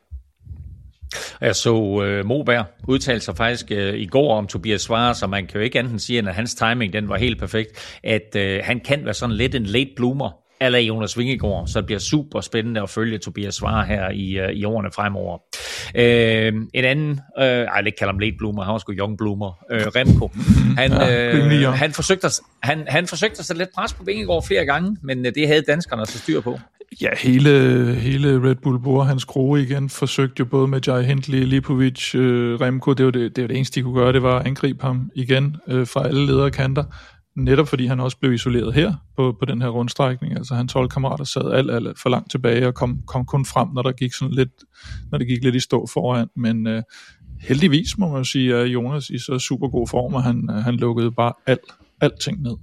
Jeg så uh, Moberg udtale sig faktisk uh, i går om Tobias Svare, så man kan jo ikke andet sige, at hans timing den var helt perfekt, at uh, han kan være sådan lidt en late bloomer, eller Jonas Vingegaard, så det bliver super spændende at følge Tobias Svare her i, uh, i årene fremover. Uh, en anden, uh, jeg vil ikke kalde ham late bloomer, han var sgu young bloomer, uh, Remco, han, ja, uh, han, forsøgte, han, han forsøgte at sætte lidt pres på Vingegaard flere gange, men uh, det havde danskerne så styr på. Ja, hele, hele Red Bull bruger hans skrue igen, forsøgte jo både med Jai Hindley, Lipovic, øh, Remco, det var det, det var det eneste, de kunne gøre, det var at angribe ham igen øh, fra alle lederkanter, netop fordi han også blev isoleret her på, på den her rundstrækning, altså hans holdkammerater sad alt, alt for langt tilbage og kom, kom kun frem, når der gik sådan lidt, når det gik lidt i stå foran, men øh, heldigvis må man jo sige, at Jonas i så super god form, og han, han lukkede bare alt, alting ned.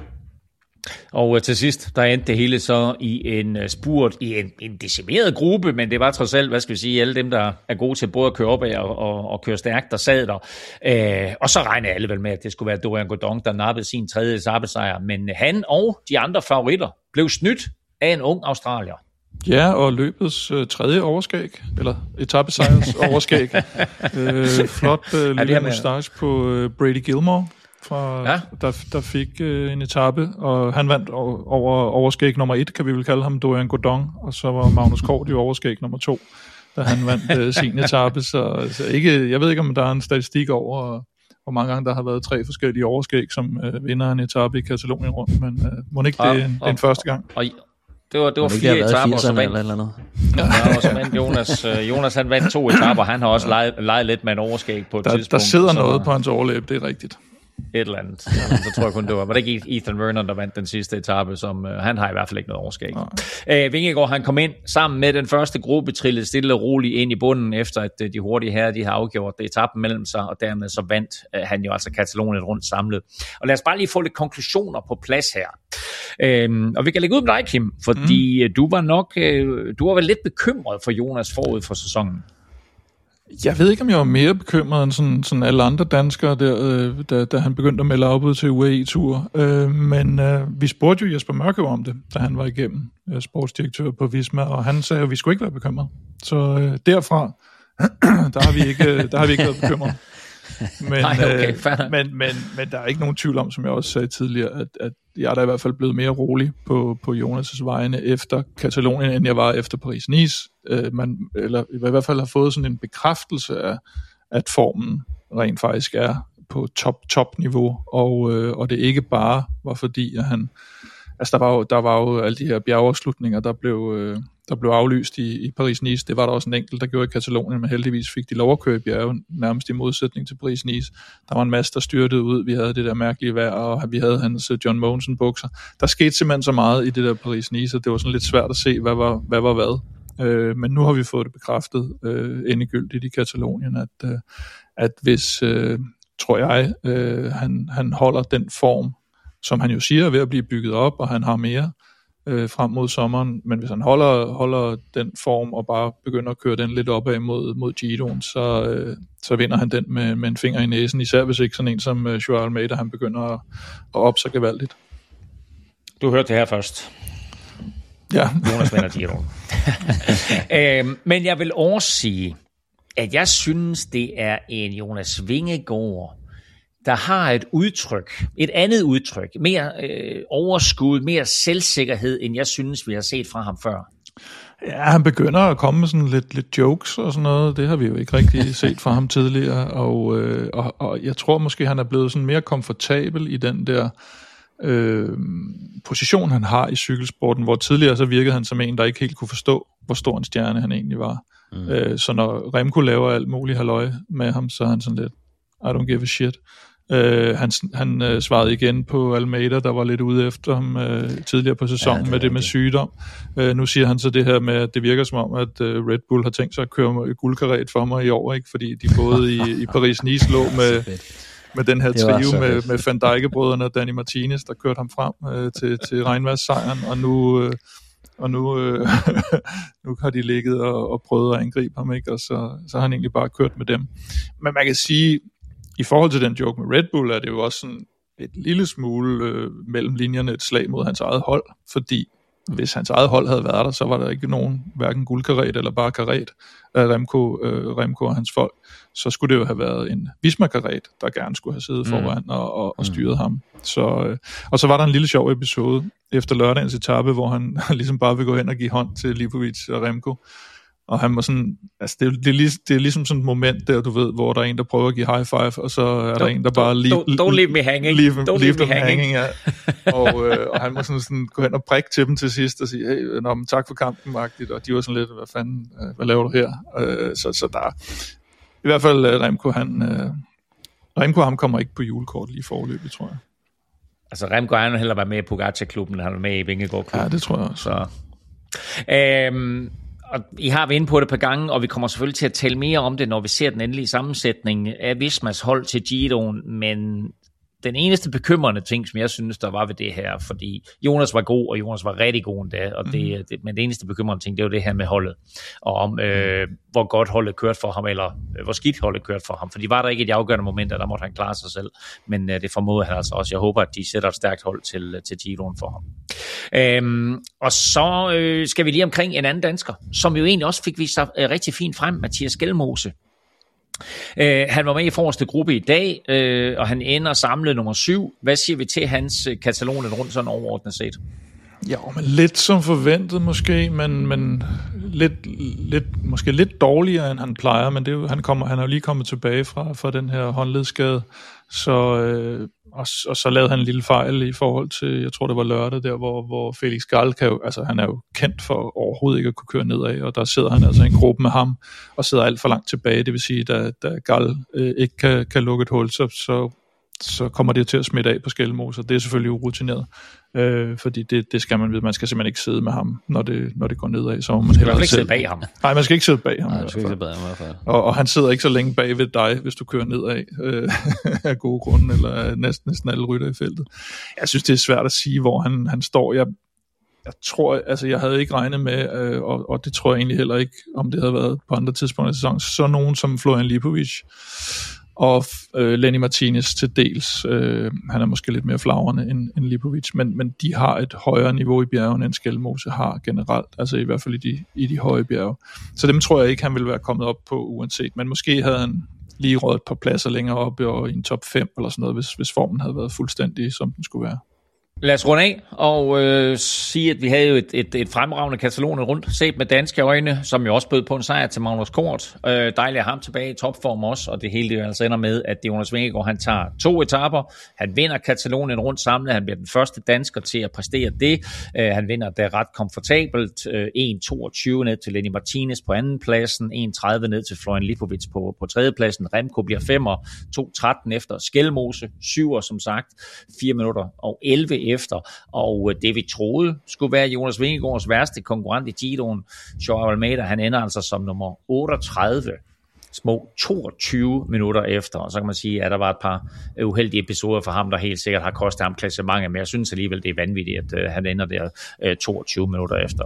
Og uh, til sidst, der endte det hele så i en uh, spurt i en, en decimeret gruppe, men det var trods alt, hvad skal vi sige, alle dem, der er gode til både at køre op og, og, og køre stærkt, der sad der. Uh, og så regnede alle vel med, at det skulle være Dorian Godong, der nappede sin tredje etapesejr, men han og de andre favoritter blev snydt af en ung australier. Ja, og løbets øh, tredje overskæg, eller etapesejrs overskæg. øh, flot øh, lille ja, mustache på øh, Brady Gilmore, fra, ja. der, der fik øh, en etape, og han vandt over overskæg nummer et, kan vi vel kalde ham, Dorian Godong, og så var Magnus Kort i overskæg nummer to, da han vandt øh, sin etape. Så, så ikke, jeg ved ikke, om der er en statistik over, hvor mange gange der har været tre forskellige overskæg, som øh, vinder en etape i Katalonien rundt, men øh, må ikke det, ja, det er en første gang. Og, Det var, det var fire etaper, og så vandt, eller eller ja, og så vandt Jonas. Jonas han vandt to etaper, han har også leget, leget lidt med en overskæg på et der, tidspunkt. Der sidder noget på hans overlæb, det er rigtigt. Et eller andet. Så tror jeg kun, det var. Var det ikke Ethan Vernon, der vandt den sidste etape, som uh, han har i hvert fald ikke noget overskæg. Uh, Vingegaard, han kom ind sammen med den første gruppe, trillede stille og roligt ind i bunden, efter at uh, de hurtige herrer, de har afgjort det etappen mellem sig, og dermed så vandt uh, han jo altså Katalonien rundt samlet. Og lad os bare lige få lidt konklusioner på plads her. Uh, og vi kan lægge ud med dig, Kim, fordi mm. du var nok, uh, du var vel lidt bekymret for Jonas forud for sæsonen. Jeg ved ikke, om jeg var mere bekymret end sådan, sådan alle andre danskere, der, øh, da, da han begyndte at melde afbud til U A E-tur. Øh, men øh, vi spurgte jo Jesper Mørkøv om det, da han var igennem øh, sportsdirektør på Visma, og han sagde, at vi skulle ikke være bekymret. Så øh, derfra, der har vi ikke, der har vi ikke været bekymret. Men, Nej, okay, øh, men, men, men der er ikke nogen tvivl om, som jeg også sagde tidligere, at, at jeg er da i hvert fald blevet mere rolig på, på Jonas' vegne efter Katalonien, end jeg var efter Paris-Nice. Øh, man, eller i hvert fald har fået sådan en bekræftelse af, at formen rent faktisk er på top-top-niveau, og, øh, og det ikke bare var fordi, at han... Altså, der var jo, der var jo alle de her bjergeafslutninger, der blev... Øh, der blev aflyst i, i Paris-Nice. Det var der også en enkelt, der gjorde i Katalonien, men heldigvis fik de lov at køre i bjerge, nærmest i modsætning til Paris-Nice. Der var en masse, der styrtede ud. Vi havde det der mærkelige vejr, og vi havde hans John Mogensen bukser. Der skete simpelthen så meget i det der Paris-Nice, og det var sådan lidt svært at se, hvad var hvad. Var hvad. Øh, men nu har vi fået det bekræftet øh, endegyldigt i Katalonien, at, øh, at hvis, øh, tror jeg, øh, han, han holder den form, som han jo siger er ved at blive bygget op, og han har mere, Øh, frem mod sommeren, men hvis han holder, holder den form og bare begynder at køre den lidt opad mod, mod Giroen, så, øh, så vinder han den med, med en finger i næsen, især hvis ikke sådan en som øh, Joao Almeida, han begynder at, at op så gevaldigt. Du hørte det her først. Ja. Jonas vinder Giroen. øh, men jeg vil også sige, at jeg synes, det er en Jonas Vingegaard, der har et udtryk, et andet udtryk, mere øh, overskud, mere selvsikkerhed, end jeg synes, vi har set fra ham før. Ja, han begynder at komme med sådan lidt, lidt jokes og sådan noget. Det har vi jo ikke rigtig set fra ham tidligere, og, øh, og, og jeg tror måske, han er blevet sådan mere komfortabel i den der øh, position, han har i cykelsporten, hvor tidligere så virkede han som en, der ikke helt kunne forstå, hvor stor en stjerne han egentlig var. Mm. Øh, så når Remco laver alt muligt halløj med ham, så er han sådan lidt, I don't give a shit. Uh, han han uh, svarede igen på Almeida, der var lidt ude efter ham uh, tidligere på sæsonen, ja, det med det med sygdom. Uh, nu siger han så det her med, at det virker som om, at uh, Red Bull har tænkt sig at køre guldkaret for mig i år, ikke? Fordi de både i, i Paris-Nice lå med, med den her trio med, med Van Dijk-brødrene og Danny Martinez, der kørte ham frem uh, til, til regnvejrssejren, og nu... Uh, og nu, øh, nu har de ligget og, og prøvet at angribe ham, ikke? Og så, så har han egentlig bare kørt med dem. Men man kan sige, i forhold til den joke med Red Bull, er det jo også sådan et lille smule øh, mellem linjerne et slag mod hans eget hold, fordi hvis hans eget hold havde været der, så var der ikke nogen, hverken guldkaret eller bare karet af Remco, øh, Remco og hans folk. Så skulle det jo have været en Visma-karet, der gerne skulle have siddet foran mm. og, og, og styret mm. ham. Så, øh, og så var der en lille sjov episode efter lørdagens etape, hvor han ligesom bare vil gå hen og give hånd til Lipovic og Remco. Og han var sådan, altså det er, det, er ligesom, det er ligesom sådan et moment der, du ved, hvor der er en, der prøver at give high five, og så er der don't, en, der bare leave, don't, don't leave me hanging. Leave, don't leave, leave me hanging. hanging ja. og, øh, og han må sådan, sådan gå hen og prikke til dem til sidst og sige, hey, nå, men tak for kampen, magtigt, og de var sådan lidt, hvad fanden, øh, hvad laver du her? Øh, så, så der i hvert fald øh, Remco, han, øh, Remco, ham kommer ikke på julekort lige forløbet, tror jeg. Altså Remco, han vil hellere være med i Pogacar-klubben, end han er med i Vingegaard-klubben. Ja, det tror jeg også. Så. Øhm, og I har været inde på det et par gange, og vi kommer selvfølgelig til at tale mere om det, når vi ser den endelige sammensætning af Vismas hold til Giroen, men den eneste bekymrende ting, som jeg synes, der var ved det her, fordi Jonas var god, og Jonas var rigtig god endda, og det, mm. det, men det eneste bekymrende ting, det var det her med holdet, og om øh, hvor godt holdet kørte for ham, eller øh, hvor skidt holdet kørte for ham, fordi var der ikke et afgørende moment, der måtte han klare sig selv, men øh, det formoder han altså også. Jeg håber, at de sætter et stærkt hold til, til Giroen for ham. Øhm, og så øh, skal vi lige omkring en anden dansker, som jo egentlig også fik vist sig øh, rigtig fint frem, Mathias Skelmose. Uh, han var med i forreste gruppe i dag, uh, og han ender samlet nummer syv. Hvad siger vi til hans uh, Katalonien rundt sådan overordnet set? Ja, men lidt som forventet måske, men, men lidt, lidt, måske lidt dårligere, end han plejer, men det er jo, han, kommer, han er jo lige kommet tilbage fra, fra den her håndledsskade, så, øh, og, og så lavede han en lille fejl i forhold til, jeg tror det var lørdag der, hvor, hvor Felix Gall, kan jo, altså han er jo kendt for overhovedet ikke at kunne køre nedad, og der sidder han altså i en gruppe med ham, og sidder alt for langt tilbage, det vil sige, da, da Gall øh, ikke kan, kan lukke et hul, så, så så kommer det til at smitte af på Skelmose, og det er selvfølgelig urutineret, øh, fordi det, det skal man vide, man skal simpelthen ikke sidde med ham, når det, når det går nedad, så man skal ikke sidde bag ham. Nej, man skal ikke sidde bag ham. Nej, man skal ikke sidde bag ham i hvert fald. Og, og han sidder ikke så længe bag ved dig, hvis du kører nedad øh, af gode grunde, eller næsten, næsten alle rytter i feltet. Jeg synes, det er svært at sige, hvor han, han står. Jeg, jeg tror, altså jeg havde ikke regnet med, øh, og, og det tror jeg egentlig heller ikke, om det havde været på andre tidspunkter i sæsonen, så nogen som Florian Lipovic, og øh, Lenny Martinez til dels. Øh, han er måske lidt mere flagrende end, end Lipovic, men, men de har et højere niveau i bjergene, end Skelmose har generelt, altså i hvert fald i de, i de høje bjerge. Så dem tror jeg ikke, han ville være kommet op på uanset, men måske havde han lige røget et par pladser længere oppe og i en top fem eller sådan noget, hvis, hvis formen havde været fuldstændig, som den skulle være. Lad os runde af og øh, sige, at vi havde jo et, et, et fremragende Katalonien rundt, set med danske øjne, som jo også bød på en sejr til Magnus Kort. Øh, dejligt at have ham tilbage i topform også, og det hele det altså ender med, at Jonas Vingegaard, han tager to etaper. Han vinder Katalonien rundt samlet. Han bliver den første dansker til at præstere det. Øh, han vinder det ret komfortabelt. Øh, en toogtyve ned til Lenny Martinez på anden pladsen, en tredive ned til Florian Lipovic på, på tredje pladsen. Remco bliver femmer, to tretten efter Skelmose, syver som sagt, fire minutter og elleve efter, og det vi troede skulle være Jonas Vingegaards værste konkurrent i Giroen, Joao Almeida, han ender altså som nummer otteogtredive, små toogtyve minutter efter, og så kan man sige, at der var et par uheldige episoder for ham, der helt sikkert har kostet ham klassementet, men jeg synes alligevel, det er vanvittigt, at uh, han ender der uh, toogtyve minutter efter.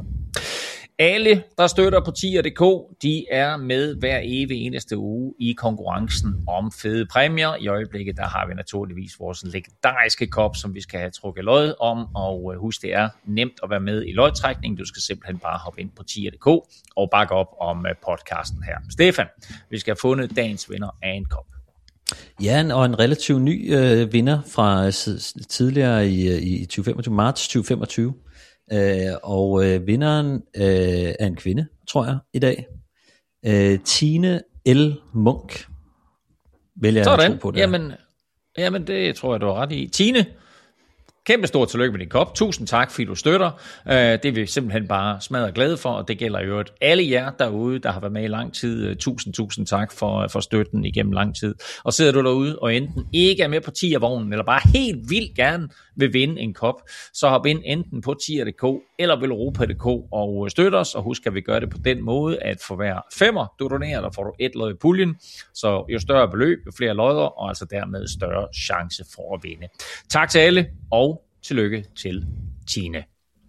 Alle, der støtter på tier punktum d k, de er med hver evig eneste uge i konkurrencen om fede præmier. I øjeblikket, der har vi naturligvis vores legendariske kop, som vi skal have trukket lod om, og husk, det er nemt at være med i lodtrækningen. Du skal simpelthen bare hoppe ind på tier punktum d k og bakke op om podcasten her. Stefan, vi skal have fundet dagens vinder af en kop. Ja, og en relativt ny øh, vinder fra tidligere i, i tyve femogtyve, marts tyve femogtyve. Øh, og øh, vinderen øh, er en kvinde, tror jeg, i dag. Øh, Tine L. Munk. Vælger jeg at tro på det. Jamen, jamen, det tror jeg, du har ret i. Tine, kæmpe stort tillykke med din kop. Tusind tak, fordi du støtter. Det er vi simpelthen bare smadret glade for, og det gælder i øvrigt alle jer derude, der har været med i lang tid. Tusind, tusind tak for, for støtten igennem lang tid. Og sidder du derude og enten ikke er med på tiervognen, eller bare helt vildt gerne vil vinde en kop, så hop ind enten på tier punktum d k eller velropa punktum d k og støt os, og husk, at vi gør det på den måde, at for hver femmer, du donerer, der får du et lod i puljen, så jo større beløb, jo flere lodder, og altså dermed større chance for at vinde. Tak til alle, og tillykke til Tine.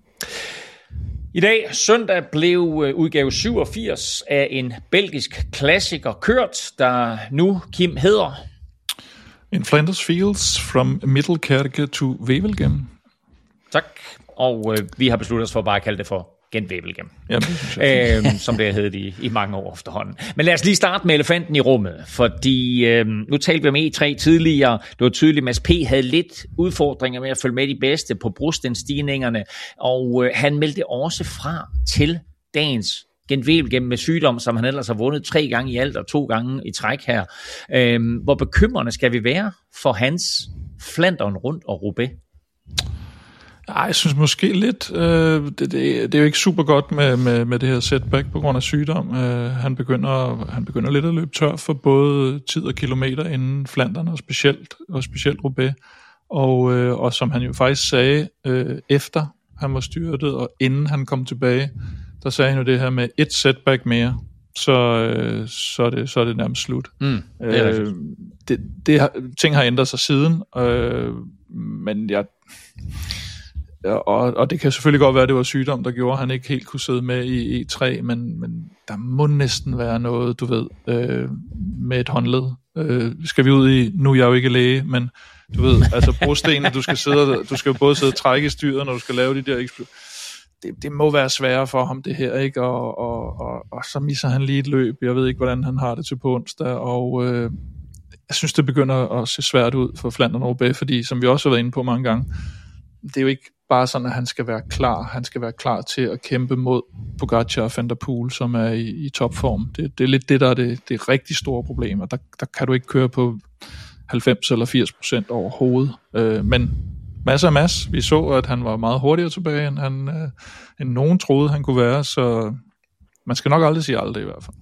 I dag, søndag, blev udgave syvogfirs af en belgisk klassiker kørt, der nu, Kim, hedder... In Flanders Fields, from Middelkerke to Wevelgem. Tak, og øh, vi har besluttet os for bare at kalde det for Gent-Wevelgem, ja, det øh, som det har heddet i, i mange år efterhånden. Men lad os lige starte med elefanten i rummet, fordi øh, nu talte vi om E tre tidligere. Det var tydeligt, at Mads P. havde lidt udfordringer med at følge med de bedste på brostensstigningerne, og øh, han meldte også fra til dagens Gent-Wevelgem med sygdom, som han ellers har vundet tre gange i alt og to gange i træk her. Øh, hvor bekymrende skal vi være for hans Flandern rundt og Roubaix? Ej, jeg synes måske lidt, øh, det, det, det er jo ikke super godt med, med, med det her setback på grund af sygdom. Øh, han, begynder, han begynder lidt at løbe tør for både tid og kilometer inden Flandern, og specielt, og specielt Roubaix. Og, øh, og som han jo faktisk sagde, øh, efter han var styrtet, og inden han kom tilbage, der sagde han jo det her med et setback mere, så, øh, så, er, det, så er det nærmest slut. Mm, det er øh, det, det har, ting har ændret sig siden, øh, men jeg... Og, og det kan selvfølgelig godt være, at det var sygdom, der gjorde, at han ikke helt kunne sidde med i E tre, men, men der må næsten være noget, du ved, øh, med et håndled. Øh, skal vi ud i, nu er jeg jo ikke læge, men du ved, altså brostenene, du skal sidde, du skal jo både sidde og trække i styret, når du skal lave de der ekspl- det, det må være sværere for ham det her, ikke? Og, og, og, og så misser han lige et løb. Jeg ved ikke, hvordan han har det til på onsdag, og øh, jeg synes, det begynder at se svært ud for Flandern Roubaix, fordi som vi også har været inde på mange gange, det er jo ikke bare sådan, at han skal være klar. Han skal være klar til at kæmpe mod Pogačar og Van der Poel, som er i, i topform. Det, det er lidt det, der er det, det rigtig store problem, og der, der kan du ikke køre på halvfems eller firs procent overhovedet. Øh, men masser af mas. Vi så, at han var meget hurtigere tilbage, end, han, øh, end nogen troede, han kunne være, så man skal nok aldrig sige aldrig i hvert fald.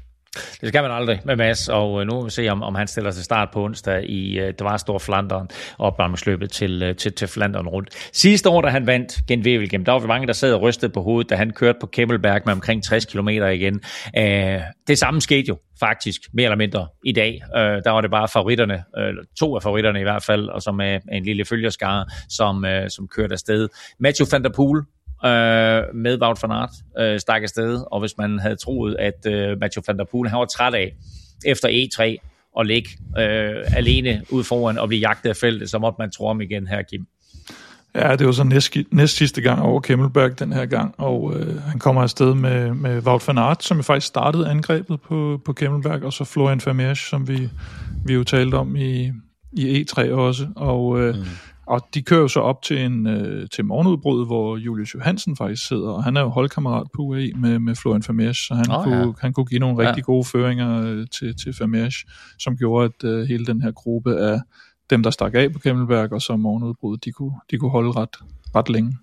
Det skal man aldrig med Mads, og nu vil vi se, om, om han stiller sig start på onsdag i uh, Dvarstor Flandern, opvarmningsløbet til, uh, til, til Flandern rundt. Sidste år, da han vandt Gent Wevelgem, der var vi mange, der sad og rystede på hovedet, da han kørte på Kemmelberg med omkring tres kilometer igen. Uh, det samme skete jo faktisk, mere eller mindre, i dag. Uh, der var det bare favoritterne, uh, to af favoritterne i hvert fald, og som er en lille følgerskare, som, uh, som kørte afsted. Mathieu van der Poel, Uh, med Wout van Aert uh, stak afsted, og hvis man havde troet, at uh, Mathieu van der Poel, han var træt af efter E tre at ligge uh, alene ud foran og blive jagtet af feltet, så måtte man tro om igen her, Kim. Ja, det var så næst, næst sidste gang over Kemmelberg den her gang, og øh, han kommer afsted med, med Wout van Aert, som faktisk startede angrebet på, på Kemmelberg, og så Florian Vermeersch, som vi, vi jo talte om i, i E tre også, og øh, mm. Og de kører jo så op til en øh, til morgenudbruddet, hvor Julius Johansen faktisk sidder, og han er jo holdkammerat på U A E med, med Florian Vermeersch, så han, oh, kunne, ja. han kunne give nogle rigtig ja. gode føringer øh, til, til Vermeersch, som gjorde, at øh, hele den her gruppe af dem, der stak af på Kemmelberg, og så morgenudbruddet, de kunne, de kunne holde ret, ret længe.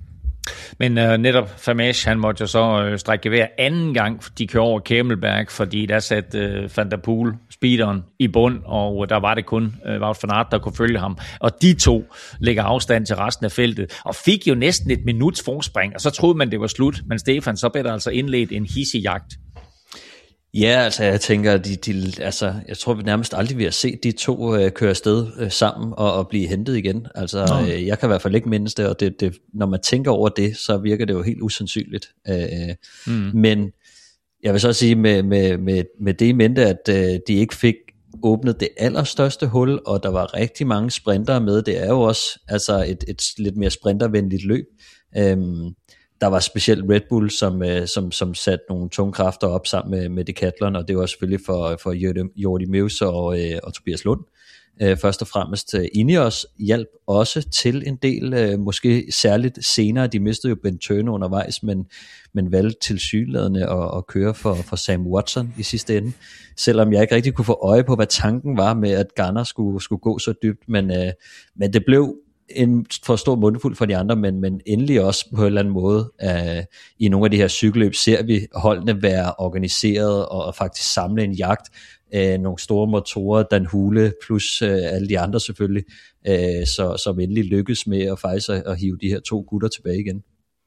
Men øh, netop Vermeersch, han måtte jo så øh, strække gevær anden gang, de kører over Kemmelberg, fordi der satte øh, Van der Poel speederen i bund, og der var det kun øh, Wout van Aert, der kunne følge ham. Og de to lægger afstand til resten af feltet, og fik jo næsten et minuts forspring, og så troede man, det var slut. Men Stefan, så blev der altså indledt en hissig jagt. Ja, altså jeg tænker, de, de, altså, jeg tror vi nærmest aldrig vi har set de to øh, køre afsted øh, sammen og, og blive hentet igen. Altså øh, jeg kan i hvert fald ikke mindes det, og det, det, når man tænker over det, så virker det jo helt usandsynligt. Øh, mm. Men jeg vil så sige med, med, med, med det i mente, at øh, de ikke fik åbnet det allerstørste hul, og der var rigtig mange sprintere med. Det er jo også altså et, et lidt mere sprintervenligt løb. Øh, Der var specielt Red Bull, som, øh, som, som satte nogle tunge kræfter op sammen med, med Decathlon, og det var selvfølgelig for, for Jordi Meus og, øh, og Tobias Lund. Øh, først og fremmest øh, Ineos hjalp også til en del, øh, måske særligt senere. De mistede jo Ben Turner undervejs, men, men valgte tilsyneladende at, at køre for, for Sam Watson i sidste ende. Selvom jeg ikke rigtig kunne få øje på, hvad tanken var med, at Garner skulle, skulle gå så dybt, men, øh, men det blev en for stor mundfuld for de andre, men, men endelig også på en eller anden måde uh, i nogle af de her cykelløb ser vi holdene være organiseret og, og faktisk samle en jagt, uh, nogle store motorer, Dan Hule plus uh, alle de andre selvfølgelig, uh, så, som endelig lykkes med at faktisk at, at hive de her to gutter tilbage igen.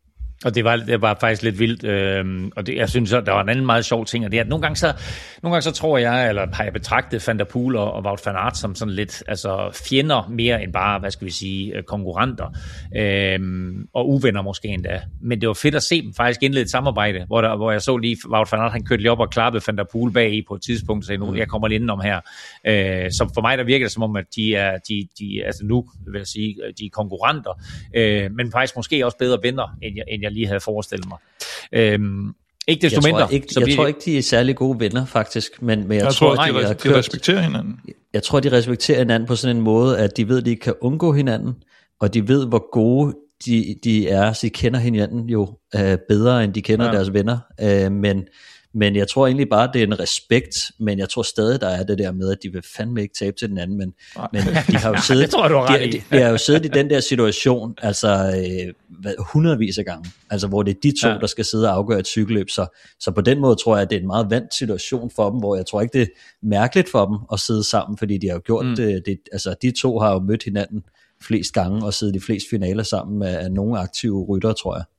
Og det var, det var faktisk lidt vildt, øh, og det, jeg synes, at der var en anden meget sjov ting, og det er, at nogle gange så, nogle gange så tror jeg, eller har jeg betragtet Van der Poel og, og Wout van Aert som sådan lidt altså fjender mere end bare, hvad skal vi sige, konkurrenter, øh, og uvenner måske endda. Men det var fedt at se dem faktisk indlede et samarbejde, hvor, der, hvor jeg så lige Wout van Aert, han kørte lige op og klappede Van der Poel bag i på et tidspunkt, så nu, jeg kommer lige indenom her. Øh, så for mig der virker det som om, at de er, de, de, altså nu vil jeg sige, de er konkurrenter, øh, men faktisk måske også bedre venner, end jeg, end jeg lige havde forestillet mig. Øhm, ikke desto jeg mindre. Tror ikke, så jeg bliver... tror ikke, de er særlig gode venner, faktisk. Men, men jeg, jeg tror, tror, de, de, de, de respekterer hinanden. Jeg tror, de respekterer hinanden på sådan en måde, at de ved, at de kan undgå hinanden, og de ved, hvor gode de, de er, så de kender hinanden jo øh, bedre, end de kender ja. deres venner. Øh, men, men jeg tror egentlig bare, det er en respekt, men jeg tror stadig, der er det der med, at de vil fandme ikke tabe til den anden, men, men de har jo siddet, det tror, du har ret i. de, de har jo siddet i den der situation, altså øh, hvad, hundredvis af gange, altså hvor det er de to, ja. der skal sidde og afgøre et cykelløb, så, så på den måde tror jeg, at det er en meget vant situation for dem, hvor jeg tror ikke, det er mærkeligt for dem at sidde sammen, fordi de har jo gjort mm. det, det, altså de to har jo mødt hinanden flest gange, og siddet i flest finaler sammen med af nogle aktive ryttere, tror jeg.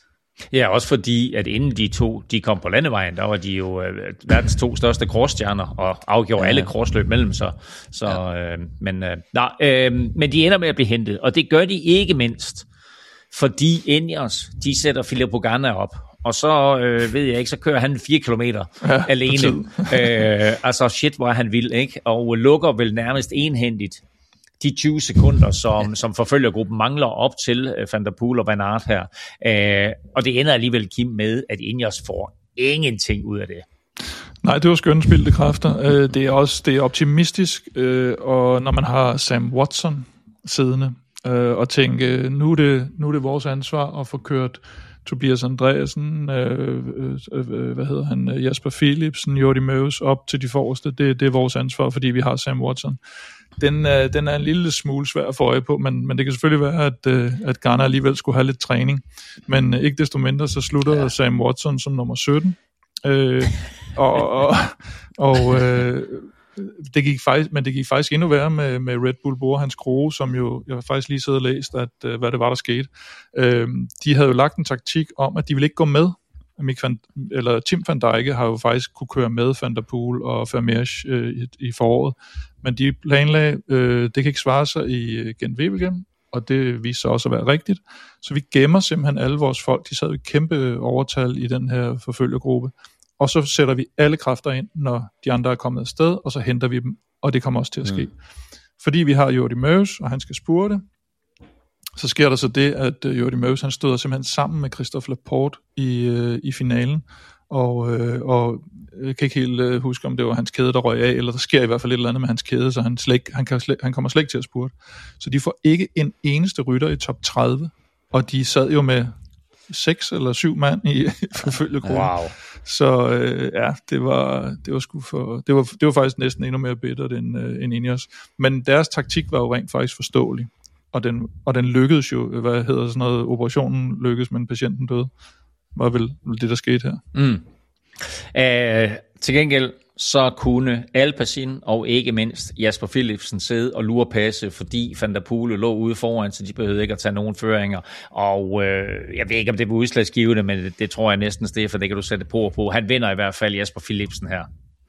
Ja, også fordi, at inden de to de kom på landevejen, der var de jo øh, verdens to største crossstjerner, og afgjorde ja. alle crossløb mellem sig. Så, ja. øh, men, øh, nej, øh, men de ender med at blive hentet, og det gør de ikke mindst, fordi Ineos, de sætter Filippo Ganna op, og så øh, ved jeg ikke, så kører han fire kilometer ja, alene. øh, altså shit, hvor han vil, ikke? Og lukker vel nærmest enhændigt de tyve sekunder, som, som forfølgergruppen mangler op til uh, Van der Poel og Van Aert her. Uh, og det ender alligevel, Kim, med, at Ineos får ingenting ud af det. Nej, det var skønne spildte kræfter. Uh, det er også det er optimistisk, uh, og når man har Sam Watson siddende, uh, og tænke, nu er, det, nu er det vores ansvar at få kørt Tobias Andreasen, øh, øh, hvad hedder han, Jasper Philipsen, Jordi Meeus op til de forreste. Det, det er vores ansvar, fordi vi har Sam Watson. Den, øh, den er en lille smule svær at få øje på, men, men det kan selvfølgelig være, at, øh, at Ganna alligevel skulle have lidt træning. Men øh, ikke desto mindre, så slutter ja. Sam Watson som nummer sytten. Øh, og og, og øh, det gik faktisk, men det gik faktisk endnu værre med, med Red Bull Bora Hans Grohe, som jo, jeg har faktisk lige siddet og læst, at, øh, hvad det var, der skete. Øh, de havde jo lagt en taktik om, at de ville ikke gå med. Mick van, eller Tim van Dijk har jo faktisk kunne køre med Van der Poel og Vermeersch øh, i, i foråret, men de planlagde, øh, det kan ikke svare sig i Gent-Wevelgem, og det viste sig også at være rigtigt, så vi gemmer simpelthen alle vores folk, de sad i kæmpe overtal i den her forfølgergruppe, og så sætter vi alle kræfter ind, når de andre er kommet afsted, og så henter vi dem, og det kommer også til at ske. Mm. Fordi vi har Jordi Meeus, og han skal spurte, så sker der så det, at uh, Jordi Meeus, han støder simpelthen sammen med Christophe Laporte i, uh, i finalen, og, uh, og jeg kan ikke helt uh, huske, om det var hans kæde, der røg af, eller der sker i hvert fald et eller andet med hans kæde, så han, slet, han, kan slet, han kommer slet ikke til at spurte. Så de får ikke en eneste rytter i top tredive, og de sad jo med seks eller syv mand i forfølgegruppen. Wow. Så øh, ja, det var det var sgu for det var det var faktisk næsten endnu mere bittert end øh, end Ineos. Men deres taktik var jo rent faktisk forståelig, og den og den lykkedes jo. Hvad hedder sådan noget? Operationen lykkedes, men patienten døde. Var vel det der skete her. Mm. Æh, til gengæld så kunne Alpecin og ikke mindst Jasper Philipsen sidde og lure passe, fordi Van der Poel lå ude foran, så de behøvede ikke at tage nogen føringer. Og øh, jeg ved ikke, om det var udslagsgivende, men det, det tror jeg næsten, Stefan, det kan du sætte på på. Han vinder i hvert fald Jasper Philipsen her.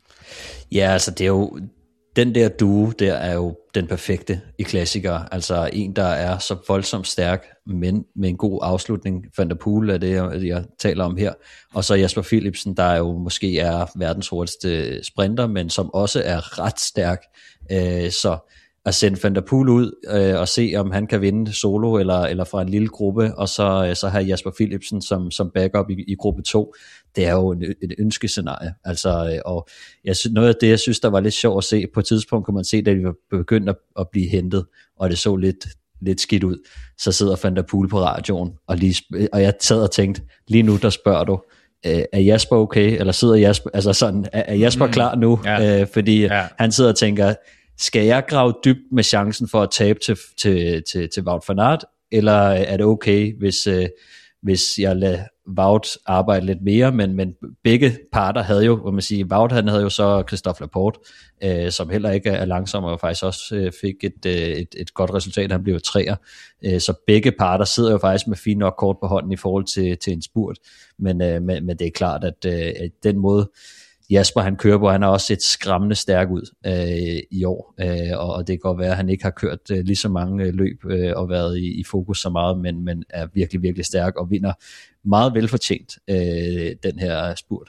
Ja, altså det er jo, den der duo, der er jo den perfekte i klassikere. Altså en, der er så voldsomt stærk, men med en god afslutning. Van der Poel er det, jeg, jeg taler om her. Og så Jasper Philipsen, der jo måske er verdens hurtigste sprinter, men som også er ret stærk. Øh, så at sende Van der Poel ud øh, og se, om han kan vinde solo eller, eller fra en lille gruppe, og så, øh, så have Jasper Philipsen som, som backup i, i gruppe to, det er jo et ønskescenarie. Altså, øh, og jeg synes, noget af det, jeg synes, der var lidt sjovt at se, på et tidspunkt kunne man se, da de var begyndt at, at blive hentet, og det så lidt, lidt skidt ud, så sidder Van der Poel på radioen, og, lige, og jeg sad og tænkte, lige nu der spørger du, øh, er Jasper okay, eller sidder Jasper, altså sådan, er, er Jasper mm, klar nu? Ja. Øh, fordi ja. Han sidder og tænker, skal jeg grave dybt med chancen for at tabe til, til, til, til Wout van Aert, eller er det okay, hvis, øh, hvis jeg lader Wout arbejde lidt mere, men, men begge parter havde jo, hvor man siger, Wout han havde jo så Christophe Laporte, øh, som heller ikke er langsom, og faktisk også øh, fik et, øh, et, et godt resultat, han blev treer, øh, så begge parter sidder jo faktisk med fine nok kort på hånden i forhold til, til en spurt, men, øh, men, men det er klart, at, øh, at den måde, Jasper han kører på, han har også set skræmmende stærk ud øh, i år, øh, og, og det kan godt være, at han ikke har kørt øh, lige så mange øh, løb øh, og været i, i fokus så meget, men, men er virkelig, virkelig stærk og vinder meget velfortjent øh, den her spurt.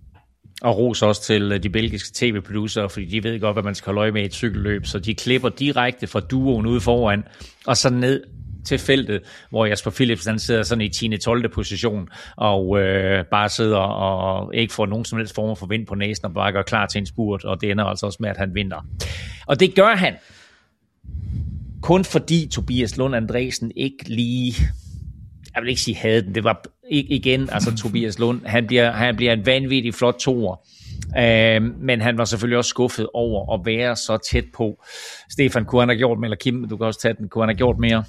Og ros også til de belgiske tv-producer, fordi de ved godt, hvad man skal holde øje med i et cykelløb, så de klipper direkte fra duoen ude foran, og så ned til feltet, hvor Jasper Philipsen sidder sådan i tiende tolvte position, og øh, bare sidder og ikke får nogen som helst form for vind på næsen, og bare gør klar til en spurt, og det ender altså også med, at han vinder. Og det gør han, kun fordi Tobias Lund Andresen ikke lige, jeg vil ikke sige havde den, det var igen, altså Tobias Lund, han bliver, han bliver en vanvittig flot toer. Uh, men han var selvfølgelig også skuffet over at være så tæt på. Stefan, kunne han have gjort mere, eller Kim, du kan også tage den, kunne han have gjort mere?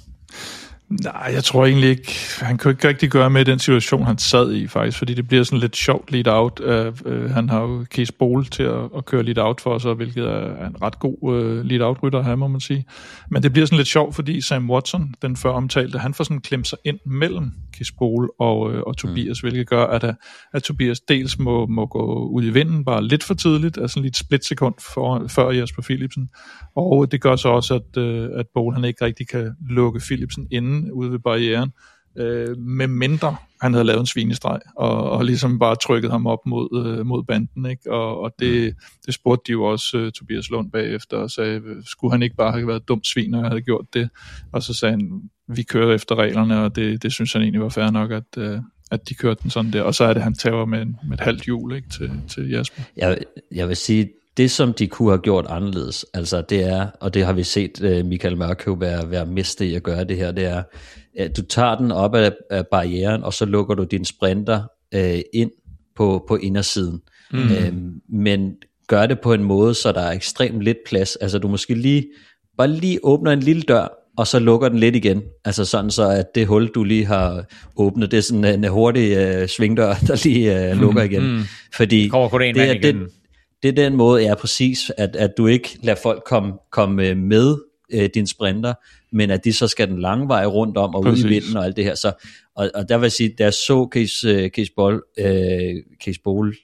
Nej, jeg tror egentlig ikke, han kunne ikke rigtig gøre med i den situation, han sad i faktisk, fordi det bliver sådan lidt sjovt lead-out. Uh, uh, han har jo Cees Bol til at, at køre lead-out for os, hvilket er en ret god uh, lead-out-rytter her, må man sige. Men det bliver sådan lidt sjovt, fordi Sam Watson, den før omtalte, han får sådan klemt sig ind mellem Cees Bol og, uh, og Tobias, mm. hvilket gør, at, at Tobias dels må, må gå ud i vinden bare lidt for tidligt, altså lidt splitsekund for, før Jasper Philipsen, og det gør så også, at, uh, at Bol han ikke rigtig kan lukke Philipsen inde ude ved barrieren, øh, med mindre han havde lavet en svinestreg, og, og ligesom bare trykket ham op mod, øh, mod banden, ikke? Og, og det, det spurgte de jo også uh, Tobias Lund bagefter, og sagde, skulle han ikke bare have været dumt svin, når jeg havde gjort det? Og så sagde han, vi kører efter reglerne, og det, det synes han egentlig var fair nok, at, øh, at de kørte den sådan der, og så er det, han tager med, med et halvt hjul, ikke, til, til Jasper. Jeg, jeg vil sige, det som de kunne have gjort anderledes, altså det er, og det har vi set uh, Michael Mørkøv være, være mester i at gøre det her, det er, at du tager den op af, af barrieren, og så lukker du din sprinter uh, ind på, på indersiden. Mm. Uh, men gør det på en måde, så der er ekstremt lidt plads. Altså du måske lige, bare lige åbner en lille dør, og så lukker den lidt igen. Altså sådan så, at det hul, du lige har åbnet, det er sådan en hurtig uh, svingdør, der lige uh, lukker igen. Mm. Fordi det, det er det, det er den måde, ja præcis, at, at du ikke lader folk komme, komme med øh, din sprinter, men at de så skal den lange vej rundt om, og præcis. Ud i vinden og alt det her. Så, og, og der vil jeg sige, da jeg så Cees, øh, Cees Bol, øh, Cees Bol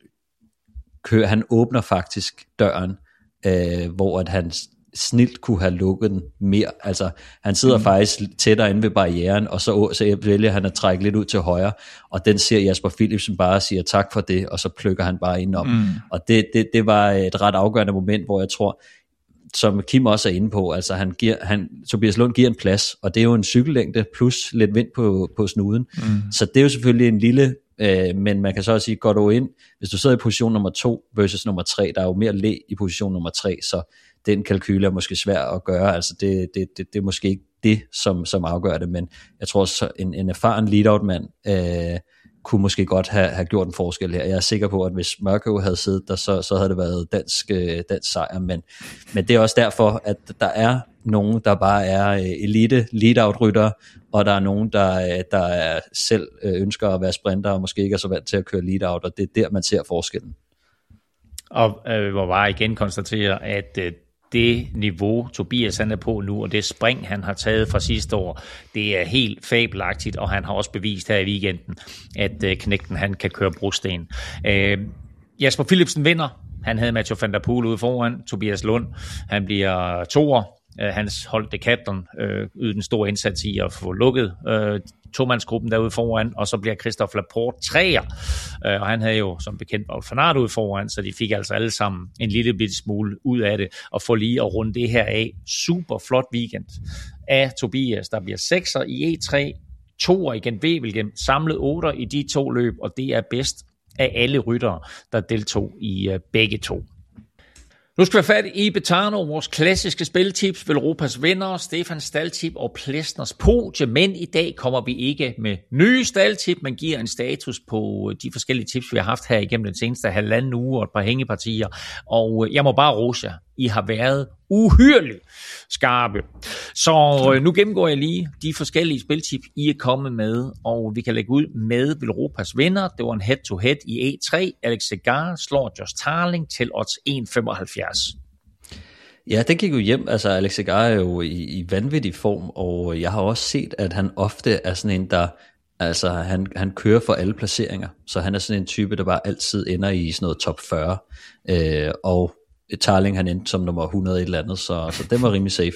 køre, han åbner faktisk døren, øh, hvor at han snilt kunne have lukket den mere. Altså, han sidder mm. faktisk tættere inde ved barrieren, og så, så vælger han at trække lidt ud til højre, og den ser Jasper Philipsen bare og siger tak for det, og så plukker han bare ind om. Mm. Og det, det, det var et ret afgørende moment, hvor jeg tror, som Kim også er inde på, altså han giver, han, Tobias Lund giver en plads, og det er jo en cykellængde plus lidt vind på, på snuden. Mm. Så det er jo selvfølgelig en lille, øh, men man kan så også sige, går du ind, hvis du sidder i position nummer to versus nummer tre, der er jo mere læ i position nummer tre, så den kalkyle er måske svær at gøre, altså det, det, det, det er måske ikke det, som, som afgør det, men jeg tror også, en, en erfaren lead-out mand øh, kunne måske godt have, have gjort en forskel her. Jeg er sikker på, at hvis Mørkøv havde siddet der, så, så havde det været dansk, øh, dansk sejr, men, men det er også derfor, at der er nogen, der bare er elite lead-out-ryttere, og der er nogen, der, der er selv ønsker at være sprinter, og måske ikke er så vant til at køre lead-out, og det er der, man ser forskellen. Og øh, hvor bare igen konstatere, at øh, det niveau, Tobias han er på nu, og det spring, han har taget fra sidste år, det er helt fabelagtigt, og han har også bevist her i weekenden, at øh, knægten han kan køre brosten. Øh, Jasper Philipsen vinder. Han havde Mathieu van der Poel ude foran. Tobias Lund, han bliver toer. Øh, hans hold Decathlon øh, ydede en stor indsats i at få lukket øh, tomandsgruppen derude foran, og så bliver Christophe Laporte treer, øh, og han havde jo som bekendt Wout van Aert ude foran, så de fik altså alle sammen en lille bit smule ud af det, og få lige at runde det her af. Super flot weekend af Tobias, der bliver sekser i E tre, toer igen Wevelgem, samlet otter i de to løb, og det er bedst af alle ryttere, der deltog i øh, begge to. Nu skal vi have fat i Betano, vores klassiske spiltips, Velropas vinder, Stefans staldtip og Plesners podie, men i dag kommer vi ikke med nye staldtip, men giver en status på de forskellige tips, vi har haft her igennem den seneste halvanden uge og et par hængepartier, og jeg må bare rose jer. I har været uhyrligt skarpe. Så nu gennemgår jeg lige de forskellige spiltips, I er kommet med, og vi kan lægge ud med Velropas vinder. Det var en head-to-head i E tre. Alex Segar slår Josh Tarling til odds en komma femoghalvfjerds. Ja, den gik jo hjem. Altså, Alex Segar er jo i, i vanvittig form, og jeg har også set, at han ofte er sådan en, der altså, han, han kører for alle placeringer. Så han er sådan en type, der bare altid ender i sådan noget top fyrre. Øh, og Tarling han endte som nummer hundrede et eller andet, så, så den var rimelig safe.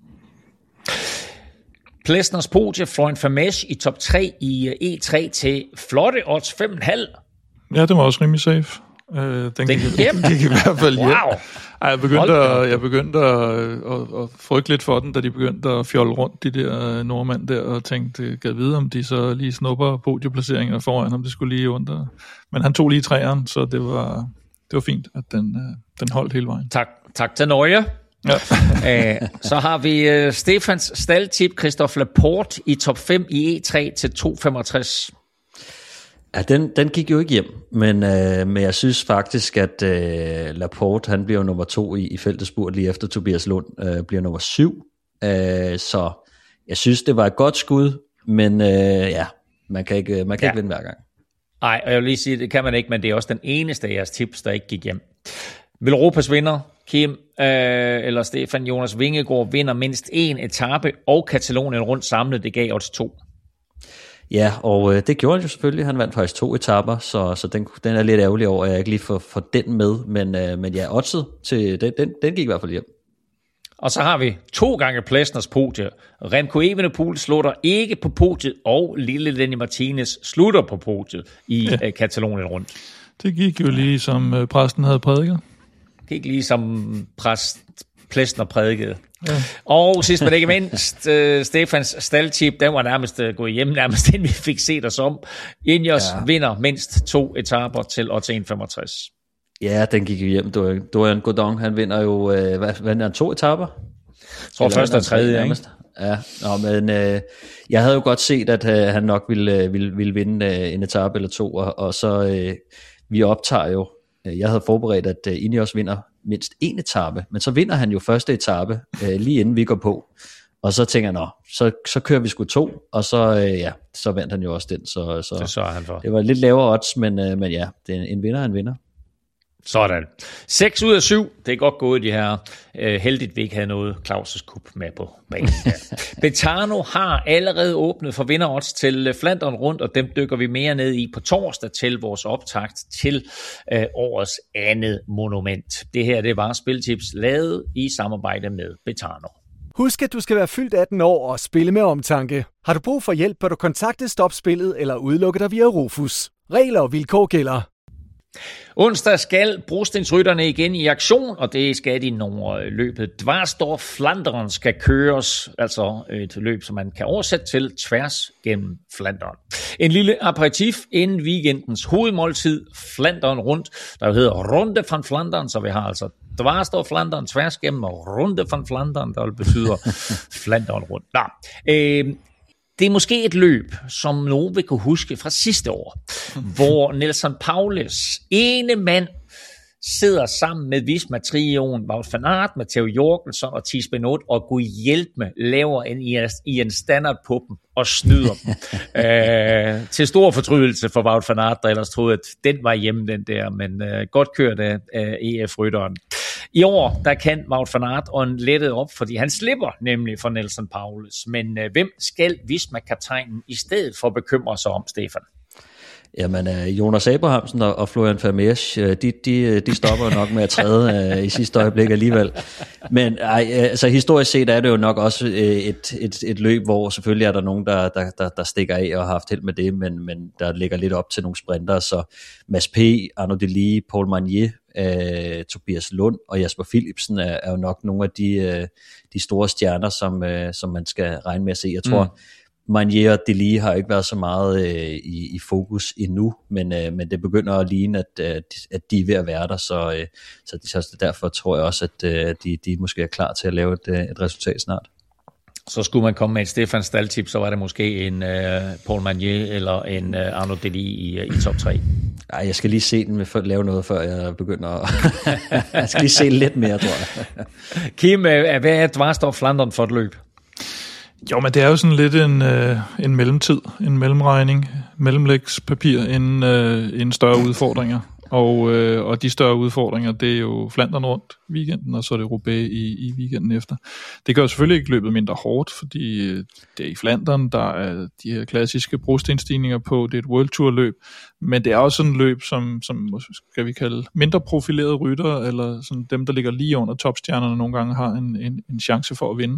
Plesners podie, Florian Vermeersch i top tre i E tre til flotte odds fem komma fem. Ja, den var også rimelig safe. Uh, den, den gik, hjem? gik i hvert fald hjem. Wow. Ej, jeg begyndte, at, jeg begyndte at, at, at frygte lidt for den, da de begyndte at fjolle rundt, de der nordmænd der, og tænkte, gad vide, om de så lige snupper podieplaceringer foran, om det skulle lige under. Men han tog lige træeren, så det var, det var fint, at den, den holdt hele vejen. Tak, tak til Norge. Ja. Æ, så har vi uh, Stefans staldtip, Christophe Laporte i top fem i E tre til to komma femogtres. Ja, den, den gik jo ikke hjem, men, øh, men jeg synes faktisk, at øh, Laporte, han bliver nummer to i, i feltets spurt lige efter Tobias Lund, øh, bliver nummer syv. Øh, så jeg synes, det var et godt skud, men øh, ja, man kan ikke, man kan ja. ikke vinde hver gang. Nej, og jeg vil lige sige, det kan man ikke, men det er også den eneste af jeres tips, der ikke gik hjem. Velropas vinder, Kim øh, eller Stefan Jonas Vingegaard, vinder mindst én etape, og Katalonien rundt samlet, det gav odds to. Ja, og øh, det gjorde han jo selvfølgelig. Han vandt faktisk to etaper, så, så den, den er lidt ærgerlig over, at jeg ikke lige får, får den med. Men, øh, men ja, oddset til den, den, den gik i hvert fald hjem. Og så har vi to gange Plesners podie. Remco Evenepoel slutter ikke på podiet, og lille Lenny Martinez slutter på podiet i ja. Katalonien rundt. Det gik jo lige som øh, præsten havde prædiket. Det gik lige som præst Plesner prædikede. Ja. Og sidst men ikke mindst, uh, Stefans staldtip, den var nærmest uh, gået hjem, nærmest inden vi fik set os om. Ineos ja. vinder mindst to etaper til odds en komma femogtres. Ja, den gik jo hjem. Dorian Godon, han vinder jo, øh, hvad vinder han, to etaper? Jeg tror første og tredje, ikke? Ja, nå, men øh, jeg havde jo godt set, at øh, han nok ville, øh, ville, ville vinde øh, en etape eller to, og, og så øh, vi optager jo, øh, jeg havde forberedt, at øh, Ineos vinder mindst en etape, men så vinder han jo første etape, øh, lige inden vi går på, og så tænker jeg, nå, så, så kører vi sgu to, og så, øh, ja, så vandt han jo også den, så, så det, så han for. Det var lidt lavere odds, men, øh, men ja, det er en, en vinder er en vinder. Sådan. seks ud af syv. Det er godt gået, de her. Øh, heldigt, vi ikke havde noget Claus' kup med på banen her. Betano har allerede åbnet for vinderodds til Flandern rundt, og dem dykker vi mere ned i på torsdag til vores optakt til øh, årets andet monument. Det her, det var Spiltips lavet i samarbejde med Betano. Husk, at du skal være fyldt atten år og spille med omtanke. Har du brug for hjælp, bør du kontakte Stop Spillet eller udelukke dig via Rufus. Regler og vilkår gælder. Onsdag skal brostensrytterne igen i aktion, og det skal de, når løbet Dvarsdorf Flandern skal køres, altså et løb, som man kan oversætte til tværs gennem Flandern. En lille aperitif inden weekendens hovedmåltid, Flandern rundt, der hedder Runde van Flandern, så vi har altså Dvarsdorf Flandern tværs gennem, og Runde van Flandern, der betyder Flandern rundt. Nå, øh, det er måske et løb, som nogen vil kunne huske fra sidste år, hvor Nelson Paulus, ene mand, sidder sammen med Visma-trioen, Wout van Aert, Matteo Jorgensen og Thies Benoot, og Gud hjælp med, laver en i en standard på dem og snyder dem. Æh, til stor fortrydelse for Wout van Aert, der ellers troede, at den var hjemme, den der, men øh, godt kørt af øh, E F-rytteren. I år, der kan Wout van Aert og lettet op, fordi han slipper nemlig for Nelson Paulus. Men øh, hvem skal Visma-kaptajnen i stedet for bekymre sig om, Stefan? Jamen, Jonas Abrahamsen og Florian Vermeersch, de, de, de stopper nok med at træde uh, i sidste øjeblik alligevel. Men ej, altså, historisk set er det jo nok også et, et, et løb, hvor selvfølgelig er der nogen, der, der, der, der stikker af og har haft held med det, men, men der ligger lidt op til nogle sprinter. Så Mads P., Arnaud Delis, Paul Magnier, uh, Tobias Lund og Jasper Philipsen er, er jo nok nogle af de, uh, de store stjerner, som, uh, som man skal regne med at se. Jeg tror, mm. Magnier og Delis har ikke været så meget øh, i, i fokus endnu, men, øh, men det begynder at ligne, at, at, at de er ved at være der, så, øh, så, så derfor tror jeg også, at øh, de, de måske er klar til at lave et, et resultat snart. Så skulle man komme med et Stefan Staldtip, så var det måske en øh, Paul Magnier eller en øh, Arnaud Delis i, i top tre. Nej, jeg skal lige se den med at lave noget, før jeg begynder at... jeg skal lige se lidt mere, tror jeg. Kim, øh, hvad er Dvarsdorf Flandern for et løb? Jo, men det er jo sådan lidt en, øh, en mellemtid, en mellemregning, mellemlægspapir inden, øh, inden større udfordringer. Og, øh, og de større udfordringer, det er jo Flandern rundt weekenden, og så er det Roubaix i, i weekenden efter. Det gør jo selvfølgelig ikke løbet mindre hårdt, fordi det er i Flandern, der er de her klassiske brostenstigninger på, det er et World Tour løb, men det er også sådan et løb, som, som skal vi kalde mindre profilerede ryttere, eller sådan dem, der ligger lige under topstjernerne, nogle gange har en, en, en chance for at vinde.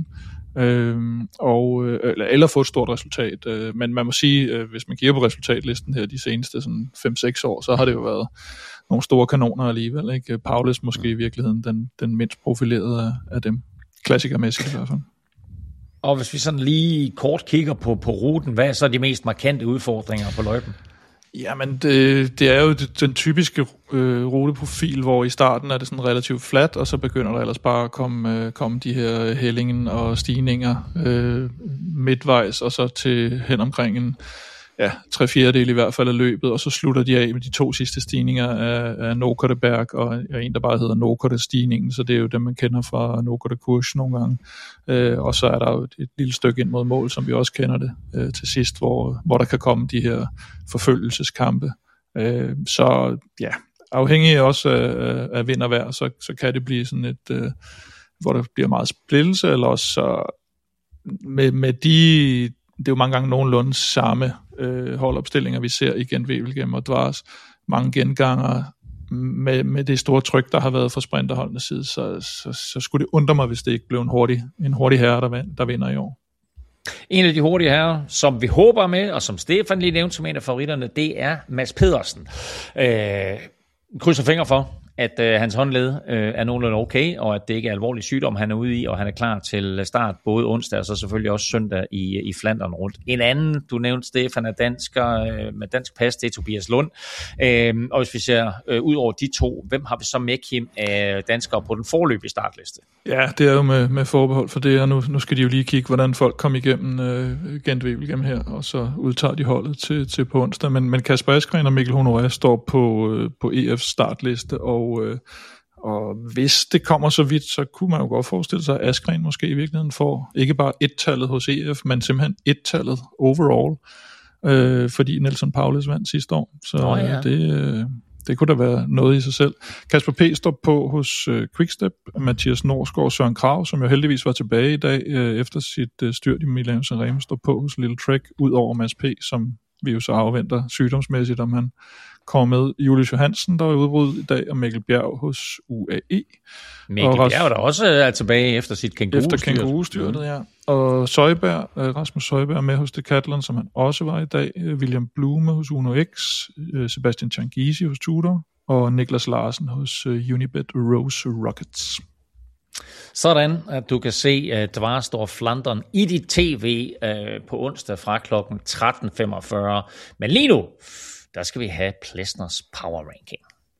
Øhm, og, eller, eller få et stort resultat, øh, men man må sige, øh, hvis man kigger på resultatlisten her de seneste fem seks år, så har det jo været nogle store kanoner alligevel, ikke? Paulus måske i virkeligheden den, den mindst profilerede af, af dem, klassikermæssigt i hvert fald. Og hvis vi sådan lige kort kigger på, på ruten, hvad er så de mest markante udfordringer på løjpen? Jamen, det, det er jo den typiske øh, ruteprofil, hvor i starten er det sådan relativt fladt, og så begynder der ellers bare at komme, øh, komme de her hællingen og stigninger øh, midtvejs, og så til hen omkring en, ja, tre fjerdedel i hvert fald af løbet, og så slutter de af med de to sidste stigninger af, af Nokorteberg, og, og en, der bare hedder Nokorde-stigningen, så det er jo dem, man kender fra Nokorde-kurs nogle gange. Øh, og så er der jo et, et lille stykke ind mod mål, som vi også kender det øh, til sidst, hvor, hvor der kan komme de her forfølgelseskampe. Øh, så ja, afhængig også af, af vind og vejr, så, så kan det blive sådan et, øh, hvor der bliver meget splittelse, eller også så med, med de, det er jo mange gange nogenlunde samme øh, holdopstillinger, vi ser i Gent-Wevelgem og Dvars, mange genganger med, med det store tryk, der har været fra sprinterholdenes side, så, så, så skulle det undre mig, hvis det ikke blev en hurtig, en hurtig herre, der, der vinder i år. En af de hurtige herrer, som vi håber med, og som Stefan lige nævnte som en af favoritterne, det er Mads Pedersen. Øh, krydser fingre for, at øh, hans håndled øh, er nogenlunde okay, og at det ikke er alvorlig sygdom, han er ude i, og han er klar til start både onsdag og så selvfølgelig også søndag i, i Flandern rundt. En anden, du nævnte, Stefan, er dansker øh, med dansk pas, det er Tobias Lund. Øh, og hvis vi ser øh, ud over de to, hvem har vi så med, Kim, af danskere på den forløbige startliste? Ja, det er jo med, med forbehold for det, og nu, nu skal de jo lige kigge, hvordan folk kom igennem øh, Gent-Wevelgem her, og så udtager de holdet til, til på onsdag. Men, men Kasper Asgreen og Mikkel Honoré står på, øh, på E F's startliste, og Og, øh, og hvis det kommer så vidt, så kunne man jo godt forestille sig, at Asgreen måske i virkeligheden får ikke bare et-tallet hos E F, men simpelthen et-tallet overall, øh, fordi Nelson Paulus vandt sidste år. Så oh, ja. det, øh, det kunne da være noget i sig selv. Kasper P. står på hos øh, Quickstep, Mathias Norsgaard og Søren Krag, som jo heldigvis var tilbage i dag øh, efter sit øh, styrt i Milano-San Remo, står på hos Little Trek, ud over Mads P., som vi jo så afventer sygdomsmæssigt, om han kommer med. Julius Johansen, der er udbrud i dag, og Mikkel Bjerg hos U A E. Mikkel og Ras- Bjerg, der også er tilbage efter sit kænguru-styrt. Efter kænguru-styrtet, ja. Og Søjberg, Rasmus Søjberg med hos Decathlon, som han også var i dag. William Blume hos Uno X, Sebastian Changizi hos Tudor, og Niklas Larsen hos Unibet Rose Rockets. Sådan, at du kan se uh, Dvarstor Flandern i dit tv uh, på onsdag fra klokken tretten femogfyrre. Men lige nu, der skal vi have Plesners Power Ranking.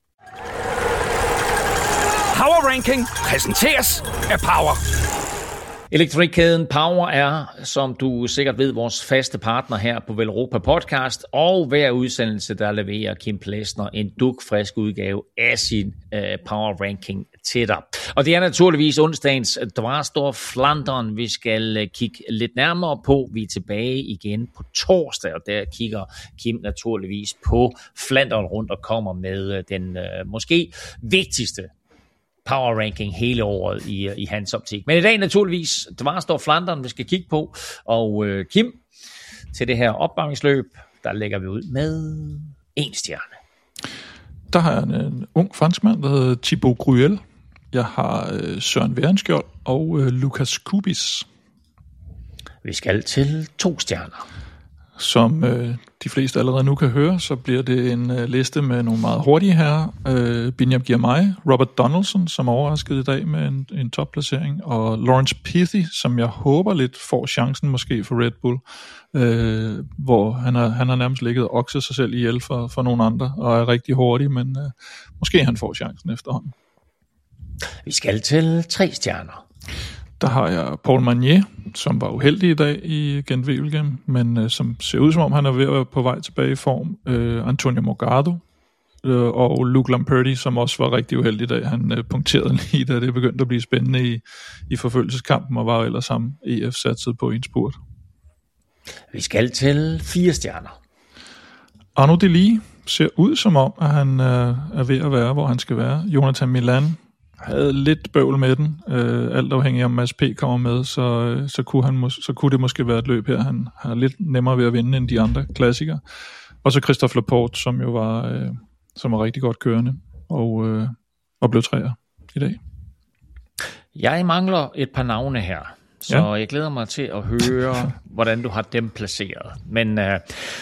Power Ranking præsenteres af Power. Elektronikkæden Power er, som du sikkert ved, vores faste partner her på Velropa Podcast, og hver udsendelse, der leverer Kim Plesner en dugfrisk udgave af sin uh, Power Ranking til dig. Og det er naturligvis onsdagens Dvarstor Flandern, vi skal uh, kigge lidt nærmere på. Vi er tilbage igen på torsdag, og der kigger Kim naturligvis på Flandern rundt og kommer med uh, den uh, måske vigtigste power ranking hele året i, i hans optik. Men i dag naturligvis Dvarstor Flandern, vi skal kigge på. Og øh, Kim, til det her opvarmningsløb, der lægger vi ud med en stjerne. Der har jeg en, en ung franskmand, der hedder Thibaut Gruel. Jeg har øh, Søren Værenskjold og øh, Lukas Kubis. Vi skal til to stjerner. Som øh, de fleste allerede nu kan høre, så bliver det en øh, liste med nogle meget hurtige herrer. Øh, Binyam Girmay, Robert Donaldson, som overraskede i dag med en, en topplacering, og Lawrence Pithy, som jeg håber lidt får chancen måske for Red Bull, øh, hvor han har, han har nærmest ligget og okset sig selv ihjel for, for nogle andre, og er rigtig hurtig, men øh, måske han får chancen efterhånden. Vi skal til tre stjerner. Der har jeg Paul Magnier, som var uheldig i dag i Gent-Wevelgem, men øh, som ser ud som om, han er ved at være på vej tilbage i form. Øh, Antonio Morgado øh, og Luke Lamperti, som også var rigtig uheldig i dag. Han øh, punkterede lige, da det begyndte at blive spændende i, i forfølgelseskampen, og var ellers sammen E F satset på en spurt. Vi skal til fire stjerner. Arnaud Delis ser ud som om, at han øh, er ved at være, hvor han skal være. Jonathan Milan havde lidt bøvl med den. Øh, alt afhængig om Mads P. kommer med, så, så, kunne han mås- så kunne det måske være et løb her. Han har lidt nemmere ved at vinde end de andre klassikere. Og så Christophe Laporte, som jo var, øh, som var rigtig godt kørende, og, øh, og blev træer i dag. Jeg mangler et par navne her, så ja. Jeg glæder mig til at høre, hvordan du har dem placeret. Men øh,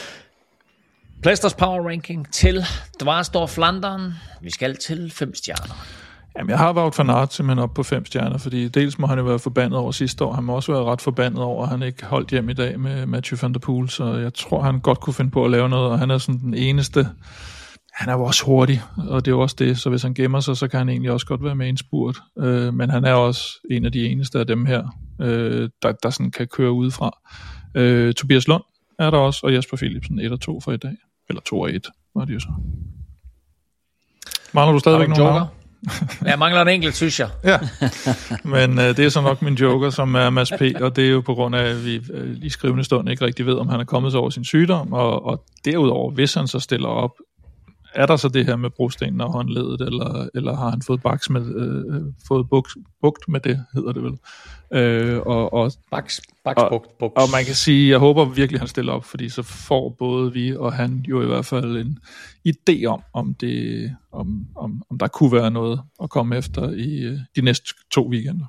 Plesners Power Ranking til Dvarstor Flandern. Vi skal til fem stjerner. Jamen, jeg har Wout van Aert simpelthen op på fem stjerner, fordi dels må han jo være forbandet over sidste år, han må også være ret forbandet over, at han ikke holdt hjem i dag med Mathieu van der Poel, så jeg tror, han godt kunne finde på at lave noget, og han er sådan den eneste, han er jo også hurtig, og det er jo også det, så hvis han gemmer sig, så kan han egentlig også godt være med i en spurt, øh, men han er også en af de eneste af dem her, øh, der, der sådan kan køre udefra. Øh, Tobias Lund er der også, og Jesper Philipsen et og to for i dag. Eller to og et, var det jo så. Mangler du stadigvæk nogen navn? Jeg mangler en enkelt, synes jeg. Ja, men øh, det er så nok min joker, som er Mads P., og det er jo på grund af, at vi øh, i skrivende stund ikke rigtig ved, om han er kommet sig over sin sygdom, og, og derudover, hvis han så stiller op, er der så det her med brostenen og håndledet, eller, eller har han fået baks med, øh, fået bugt, bugt med det, hedder det vel. Øh, og, og, baks, baks, og, bugt, bugt. Og man kan sige, jeg håber virkelig, han stiller op, fordi så får både vi og han jo i hvert fald en idé om, om, det, om, om, om der kunne være noget at komme efter i de næste to weekender.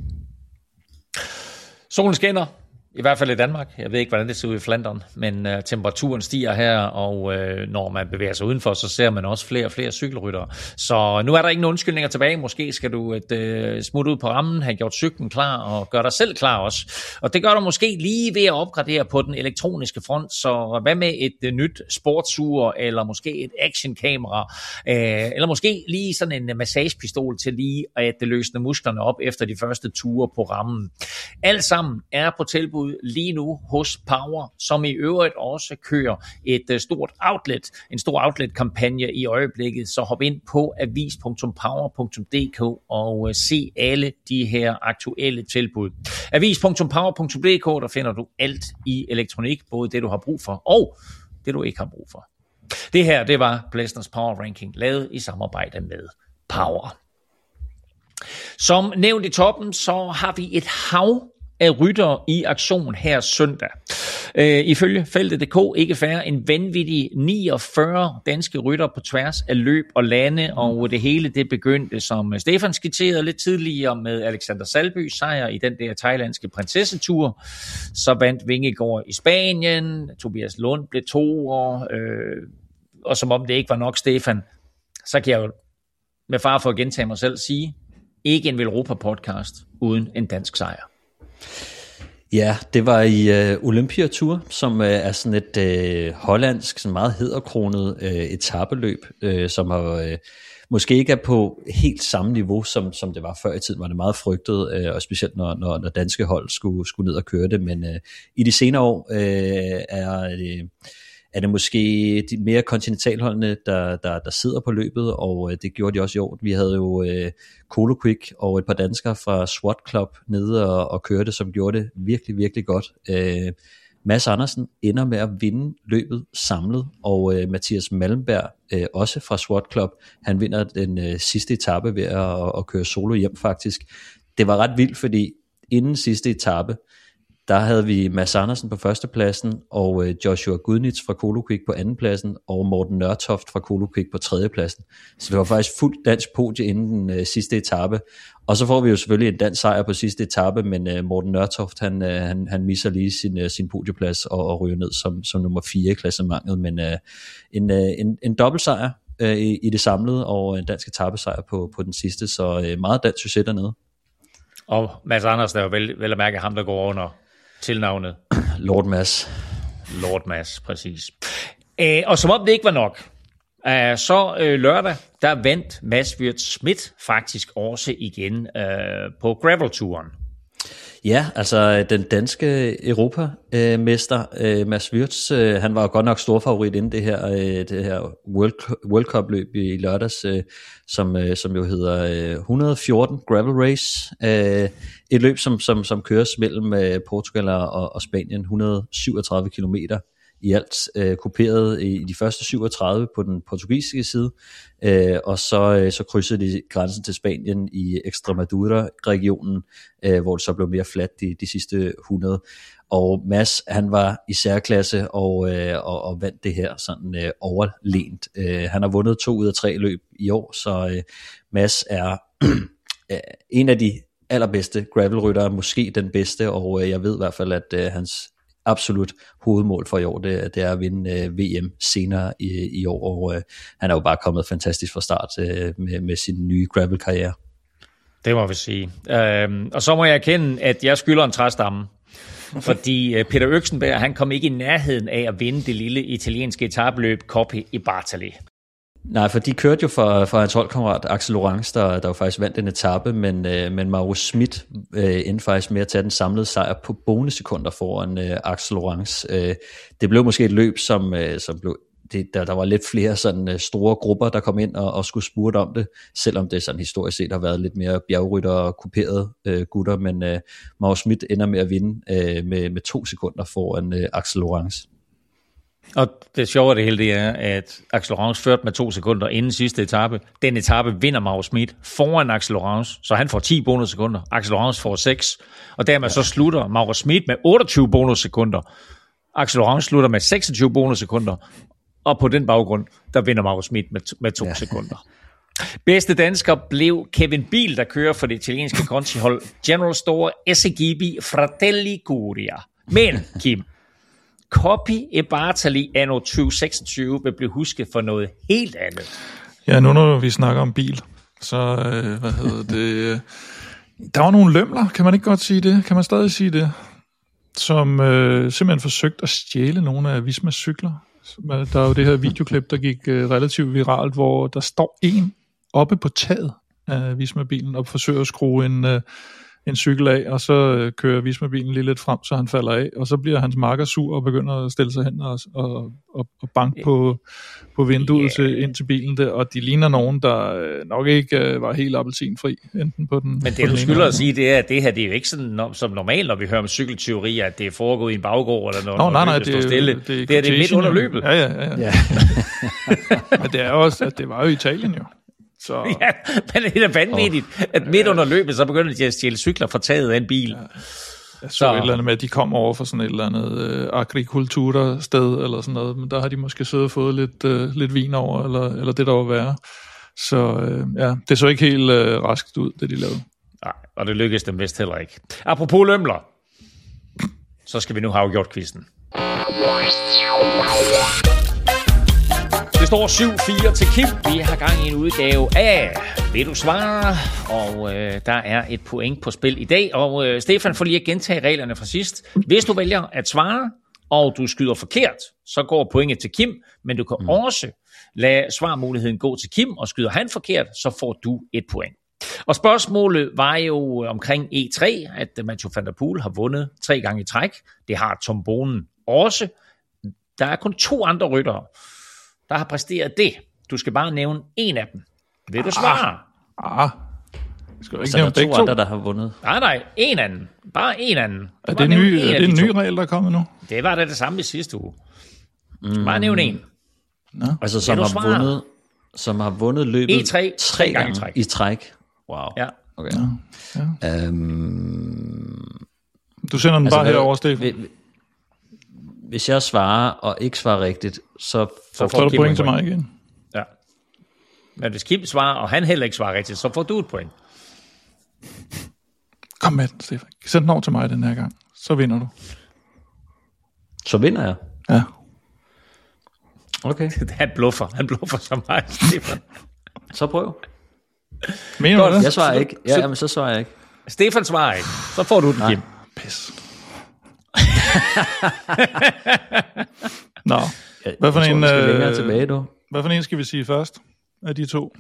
Solen skinner. I hvert fald i Danmark. Jeg ved ikke, hvordan det ser ud i Flandern, men uh, temperaturen stiger her, og uh, når man bevæger sig udenfor, så ser man også flere og flere cykelryttere. Så nu er der ingen undskyldninger tilbage. Måske skal du et uh, smut ud på rammen, have gjort cyklen klar, og gøre dig selv klar også. Og det gør du måske lige ved at opgradere på den elektroniske front. Så hvad med et uh, nyt sportsur, eller måske et actionkamera, uh, eller måske lige sådan en massagepistol til lige at løsne musklerne op efter de første ture på rammen. Alt sammen er på tilbud lige nu hos Power, som i øvrigt også kører et stort outlet, en stor outlet-kampagne i øjeblikket, så hop ind på avis punktum power punktum d k og se alle de her aktuelle tilbud. avis punktum power punktum d k, der finder du alt i elektronik, både det du har brug for og det du ikke har brug for. Det her, det var Blæsners Power Ranking, lavet i samarbejde med Power. Som nævnt i toppen, så har vi et hav af ryttere i aktion her søndag. Øh, ifølge feltet punktum d k ikke færre en vanvittig niogfyrre danske ryttere på tværs af løb og lande, og det hele det begyndte, som Stefan skitserede lidt tidligere, med Alexander Salby sejr i den der thailandske prinsessetur. Så vandt Vingegaard i Spanien, Tobias Lund blev toer, øh, og som om det ikke var nok, Stefan, så kan jeg jo med fare for at gentage mig selv sige, ikke en Velropa-podcast uden en dansk sejr. Ja, det var i uh, Olympia Tour, som uh, er sådan et uh, hollandsk, sådan meget hæderkronet uh, etapeløb, uh, som har, uh, måske ikke er på helt samme niveau, som, som det var før i tiden, var det meget frygtet, uh, og specielt når, når, når danske hold skulle, skulle ned og køre det, men uh, i de senere år uh, er det... er det måske de mere kontinentalholdene, der, der, der sidder på løbet, og øh, det gjorde de også i år. Vi havde jo øh, Colo Quick og et par danskere fra SWAT Club nede og, og kørte, som gjorde det virkelig, virkelig godt. Øh, Mads Andersen ender med at vinde løbet samlet, og øh, Mathias Malmberg, øh, også fra SWAT Club, han vinder den øh, sidste etape ved at, at køre solo hjem faktisk. Det var ret vildt, fordi inden sidste etape, der havde vi Mads Andersen på førstepladsen, og øh, Joshua Gudnitz fra Colo Quick på andenpladsen, og Morten Nørtoft fra Colo Quick på tredjepladsen. Så det var faktisk fuldt dansk podie inden den øh, sidste etape. Og så får vi jo selvfølgelig en dansk sejr på sidste etape, men øh, Morten Nørtoft, han, øh, han, han misser lige sin, øh, sin podieplads og, og ryger ned som, som nummer fire i klassementet. Men øh, en, øh, en, en dobbeltsejr øh, i, i det samlede, og en dansk etapesejr på, på den sidste, så øh, meget dansk succes dernede. Og Mads Andersen er jo vel, vel at mærke ham, der går under tilnavnet Lord Mads. Lord Mads, præcis. Æ, og som om det ikke var nok, æ, så øh, lørdag, der vandt Mads Wirt Schmidt faktisk også igen øh, på gravelturen. Ja, altså den danske europamester øh, Mads Wirtz, øh, han var godt nok stor favorit inden det her, øh, det her World, World Cup løb i lørdags, øh, som, øh, som jo hedder øh, et hundrede og fjorten Gravel Race. Øh, et løb, som, som, som køres mellem øh, Portugal og, og Spanien, et hundrede og syvogtredive kilometer i alt, øh, kuperet i de første syvogtredive på den portugisiske side, øh, og så, øh, så krydsede de grænsen til Spanien i Extremadura-regionen, øh, hvor det så blev mere fladt de, de sidste hundrede. Og Mads, han var i særklasse og, øh, og, og vandt det her sådan øh, overlænt. Øh, han har vundet to ud af tre løb i år, så øh, Mads er en af de allerbedste gravelryttere, måske den bedste, og øh, jeg ved i hvert fald, at øh, hans absolut hovedmål for i år, det, det er at vinde øh, V M senere i, i år, og øh, han er jo bare kommet fantastisk fra start øh, med, med sin nye gravel-karriere. Det må vi sige. Øhm, og så må jeg erkende, at jeg skylder en træstamme, fordi øh, Peter Øksenberg, han kom ikke i nærheden af at vinde det lille italienske etapeløb Coppi i Bartali. Nej, for de kørte jo for, for hans holdkammerat Axel Orange, der, der jo faktisk vandt en etape, men, øh, men Mauro Schmidt øh, endte faktisk med at tage den samlede sejr på bonussekunder foran øh, Axel Orange. Øh, det blev måske et løb, som, øh, som blev, det, der, der var lidt flere sådan øh, store grupper, der kom ind og, og skulle spurte om det, selvom det sådan historisk set har været lidt mere bjergrytter og kuperede øh, gutter, men øh, Mauro Schmidt ender med at vinde øh, med, med to sekunder foran øh, Axel Orange. Og det sjove af det hele, det er, at Axel Orange førte med to sekunder inden sidste etape. Den etape vinder Mauro Schmidt foran Axel Orange, så han får ti bonussekunder. Axel Orange får seks, og dermed ja. så slutter Mauro Schmidt med otteogtyve bonussekunder. Axel Orange slutter med seksogtyve bonussekunder, og på den baggrund, der vinder Mauro Schmidt med, med to ja. sekunder. Bedste dansker blev Kevin Biel, der kører for det italienske Conti-hold General Store Essegibi Fratelli Curia. Men, Kim, Coppi e Bartali anno tyve seksogtyve vil blive husket for noget helt andet. Ja, nu når vi snakker om bil, så øh, hvad hedder det? Der var nogle lømler, kan man ikke godt sige det? Kan man stadig sige det? Som øh, simpelthen forsøgt at stjæle nogle af Vismas cykler. Der er jo det her videoklip, der gik øh, relativt viralt, hvor der står en oppe på taget af Visma-bilen og forsøger at skrue en... Øh, en cykel af, og så øh, kører Visma-bilen lige lidt frem, så han falder af, og så bliver hans makker sur og begynder at stille sig hen og, og, og, og banke på, på vinduet yeah. til, ind til bilen der, og de ligner nogen, der øh, nok ikke øh, var helt appelsinfri, enten på den... Men det du skylder at sige, det er, at det her, det er jo ikke sådan, når, som normalt, når vi hører om cykelteori, at det er foregået i en baggård, eller noget, Nå, når nej, nej, løbet står stille. Det, det, det er det midt under løbet. Ja, ja, ja. ja. ja. Men det er også, at det var jo Italien jo. Så... Ja, men det er da vanvittigt, oh, at midt under løbet, så begynder de at stjæle cykler fra taget af en bil. Ja. Jeg så, så et eller andet med, at de kom over for sådan et eller andet øh, agrikultursted eller sådan noget, men der har de måske siddet og fået lidt, øh, lidt vin over, eller, eller det der var værre. Så øh, ja, det så ikke helt øh, raskt ud, det de lavede. Nej, og det lykkedes dem vist heller ikke. Apropos lømler, så skal vi nu have gjort quizzen. Det står syv fire til Kim. Vi har gang i en udgave af Vil du svare? Og øh, der er et point på spil i dag. Og øh, Stefan får lige at gentage reglerne fra sidst. Hvis du vælger at svare, og du skyder forkert, så går pointet til Kim. Men du kan mm. også lade svarmuligheden gå til Kim, og skyder han forkert, så får du et point. Og spørgsmålet var jo omkring E tre, at Mathieu van der Poel har vundet tre gange i træk. Det har Tom Bonen også. Der er kun to andre ryttere, der har præsteret det. Du skal bare nævne en af dem. Vil du svare? Ah, ah. Skal du ikke så nævne der er to begge to? andre, der har vundet. Nej, nej. En anden. Bare en anden. Er det, ny, er det en ny regel, der er kommet nu? Det var da det samme i sidste uge. Mm. Bare nævne en. Nå. Altså, som har, vundet, som har vundet løbet E tre, tre gange i træk. I træk. Wow. Ja. Okay. Ja. Ja. Øhm, du sender den altså, bare herover, Stefan. Hvis jeg svarer og ikke svarer rigtigt, så får du point, point til mig igen. Ja. Men hvis Kim svarer, og han heller ikke svarer rigtigt, så får du et point. Kom med den, Stefan. Send den over til mig den her gang. Så vinder du. Så vinder jeg? Ja. Okay. Han bluffer. Han bluffer så meget, Stefan. Så prøv. Mener du det? Jeg svarer ikke. Ja, jamen, så svarer jeg ikke. Stefan svarer ikke. Så får du den, Kim. Pis. Nå, hvad for jeg en, tror, vi skal øh, tilbage, du. hvad for en skal vi sige først af de to?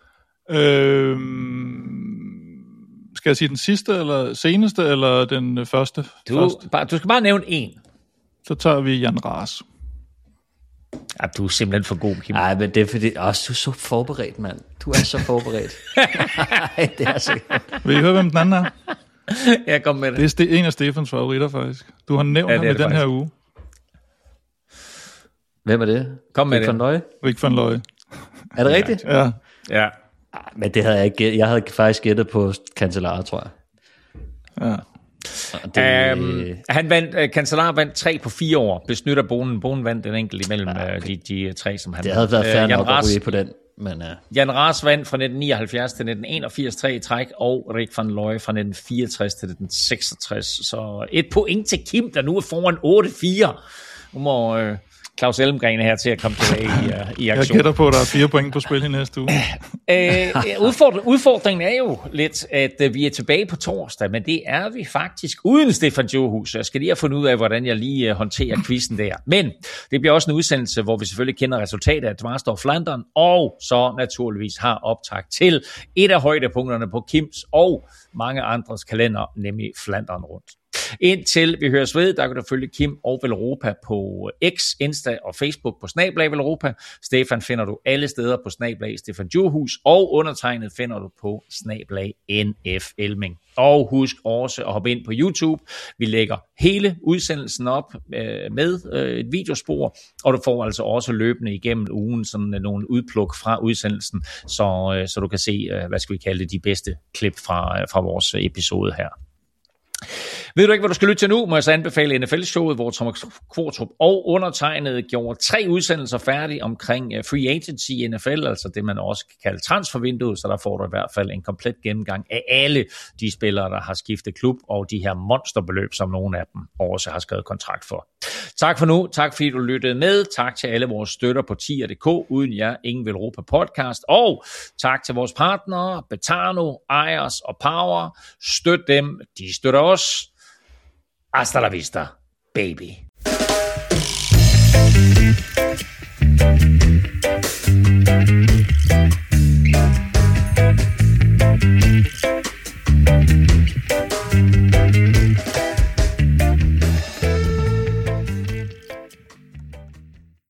Øhm, skal jeg sige den sidste, eller seneste, eller den første? Du, bare, du skal bare nævne en. Så tager vi Jan Raas. Ja, du er simpelthen for god, Kim. Nej, men det er fordi, åh, du er så forberedt, mand. Du er så forberedt. Ej, det er så godt. Vil I høre, hvem den anden er? Jeg kom med det. Det er Ste- en af Stefans favoritter, faktisk. Du har nævnt ja, ham i den faktisk. Her uge. Hvem er det? Kom med Rick van Looy? Rick van Looy. Er det rigtigt? Ja. Ja. Men det havde jeg ikke. Jeg havde faktisk gættet på Cancellara, tror jeg. Ja. Det... Um, han vandt, uh, Cancellara vandt tre på fire år. Besnytter Bonen. Bonen vandt den enkelt imellem ja, okay. de, de tre, som han det havde været fair uh, nok at ryge på den. Men, uh... Jan Raas vandt fra nitten nioghalvfjerds til nitten enogfirs tre i træk, og Rick van Looy fra nitten fireogtres til nitten seksogtres. Så et point til Kim, der nu er foran otte fire. Nu må, uh, Claus Elmgren her til at komme tilbage i, uh, i aktion. Jeg gætter på, at der er fire point på spil i næste uge. øh, udfordring, udfordringen er jo lidt, at uh, vi er tilbage på torsdag, men det er vi faktisk uden Stefan Djurhus. Jeg skal lige have fundet ud af, hvordan jeg lige uh, håndterer quizzen der. Men det bliver også en udsendelse, hvor vi selvfølgelig kender resultatet af Master of Flandern, og så naturligvis har optakt til et af højdepunkterne på Kims og mange andres kalender, nemlig Flandern rundt. Indtil vi høres ved, der kan du følge Kim og Velropa på X, Insta og Facebook på Snablag Velropa. Stefan finder du alle steder på Snablag Stefan Djurhus, og undertegnet finder du på Snablag N F Elming. Og husk også at hoppe ind på YouTube. Vi lægger hele udsendelsen op øh, med øh, et videospor, og du får altså også løbende igennem ugen sådan øh, nogle udpluk fra udsendelsen, så, øh, så du kan se, øh, hvad skal vi kalde det, de bedste klip fra, øh, fra vores episode her. Ved du ikke, hvad du skal lytte til nu, må jeg så anbefale N F L-showet, hvor Thomas Kvartrup og undertegnet gjorde tre udsendelser færdige omkring free agency i N F L, altså det man også kan kalde transfervinduet, så der får du i hvert fald en komplet gennemgang af alle de spillere, der har skiftet klub, og de her monsterbeløb, som nogle af dem også har skrevet kontrakt for. Tak for nu, tak fordi du lyttede med, tak til alle vores støtter på tier punktum d k, uden jer ingen Velropa podcast, og tak til vores partnere, Betano, Ayers og Power. Støt dem, de støtter os. Hasta la vista, baby.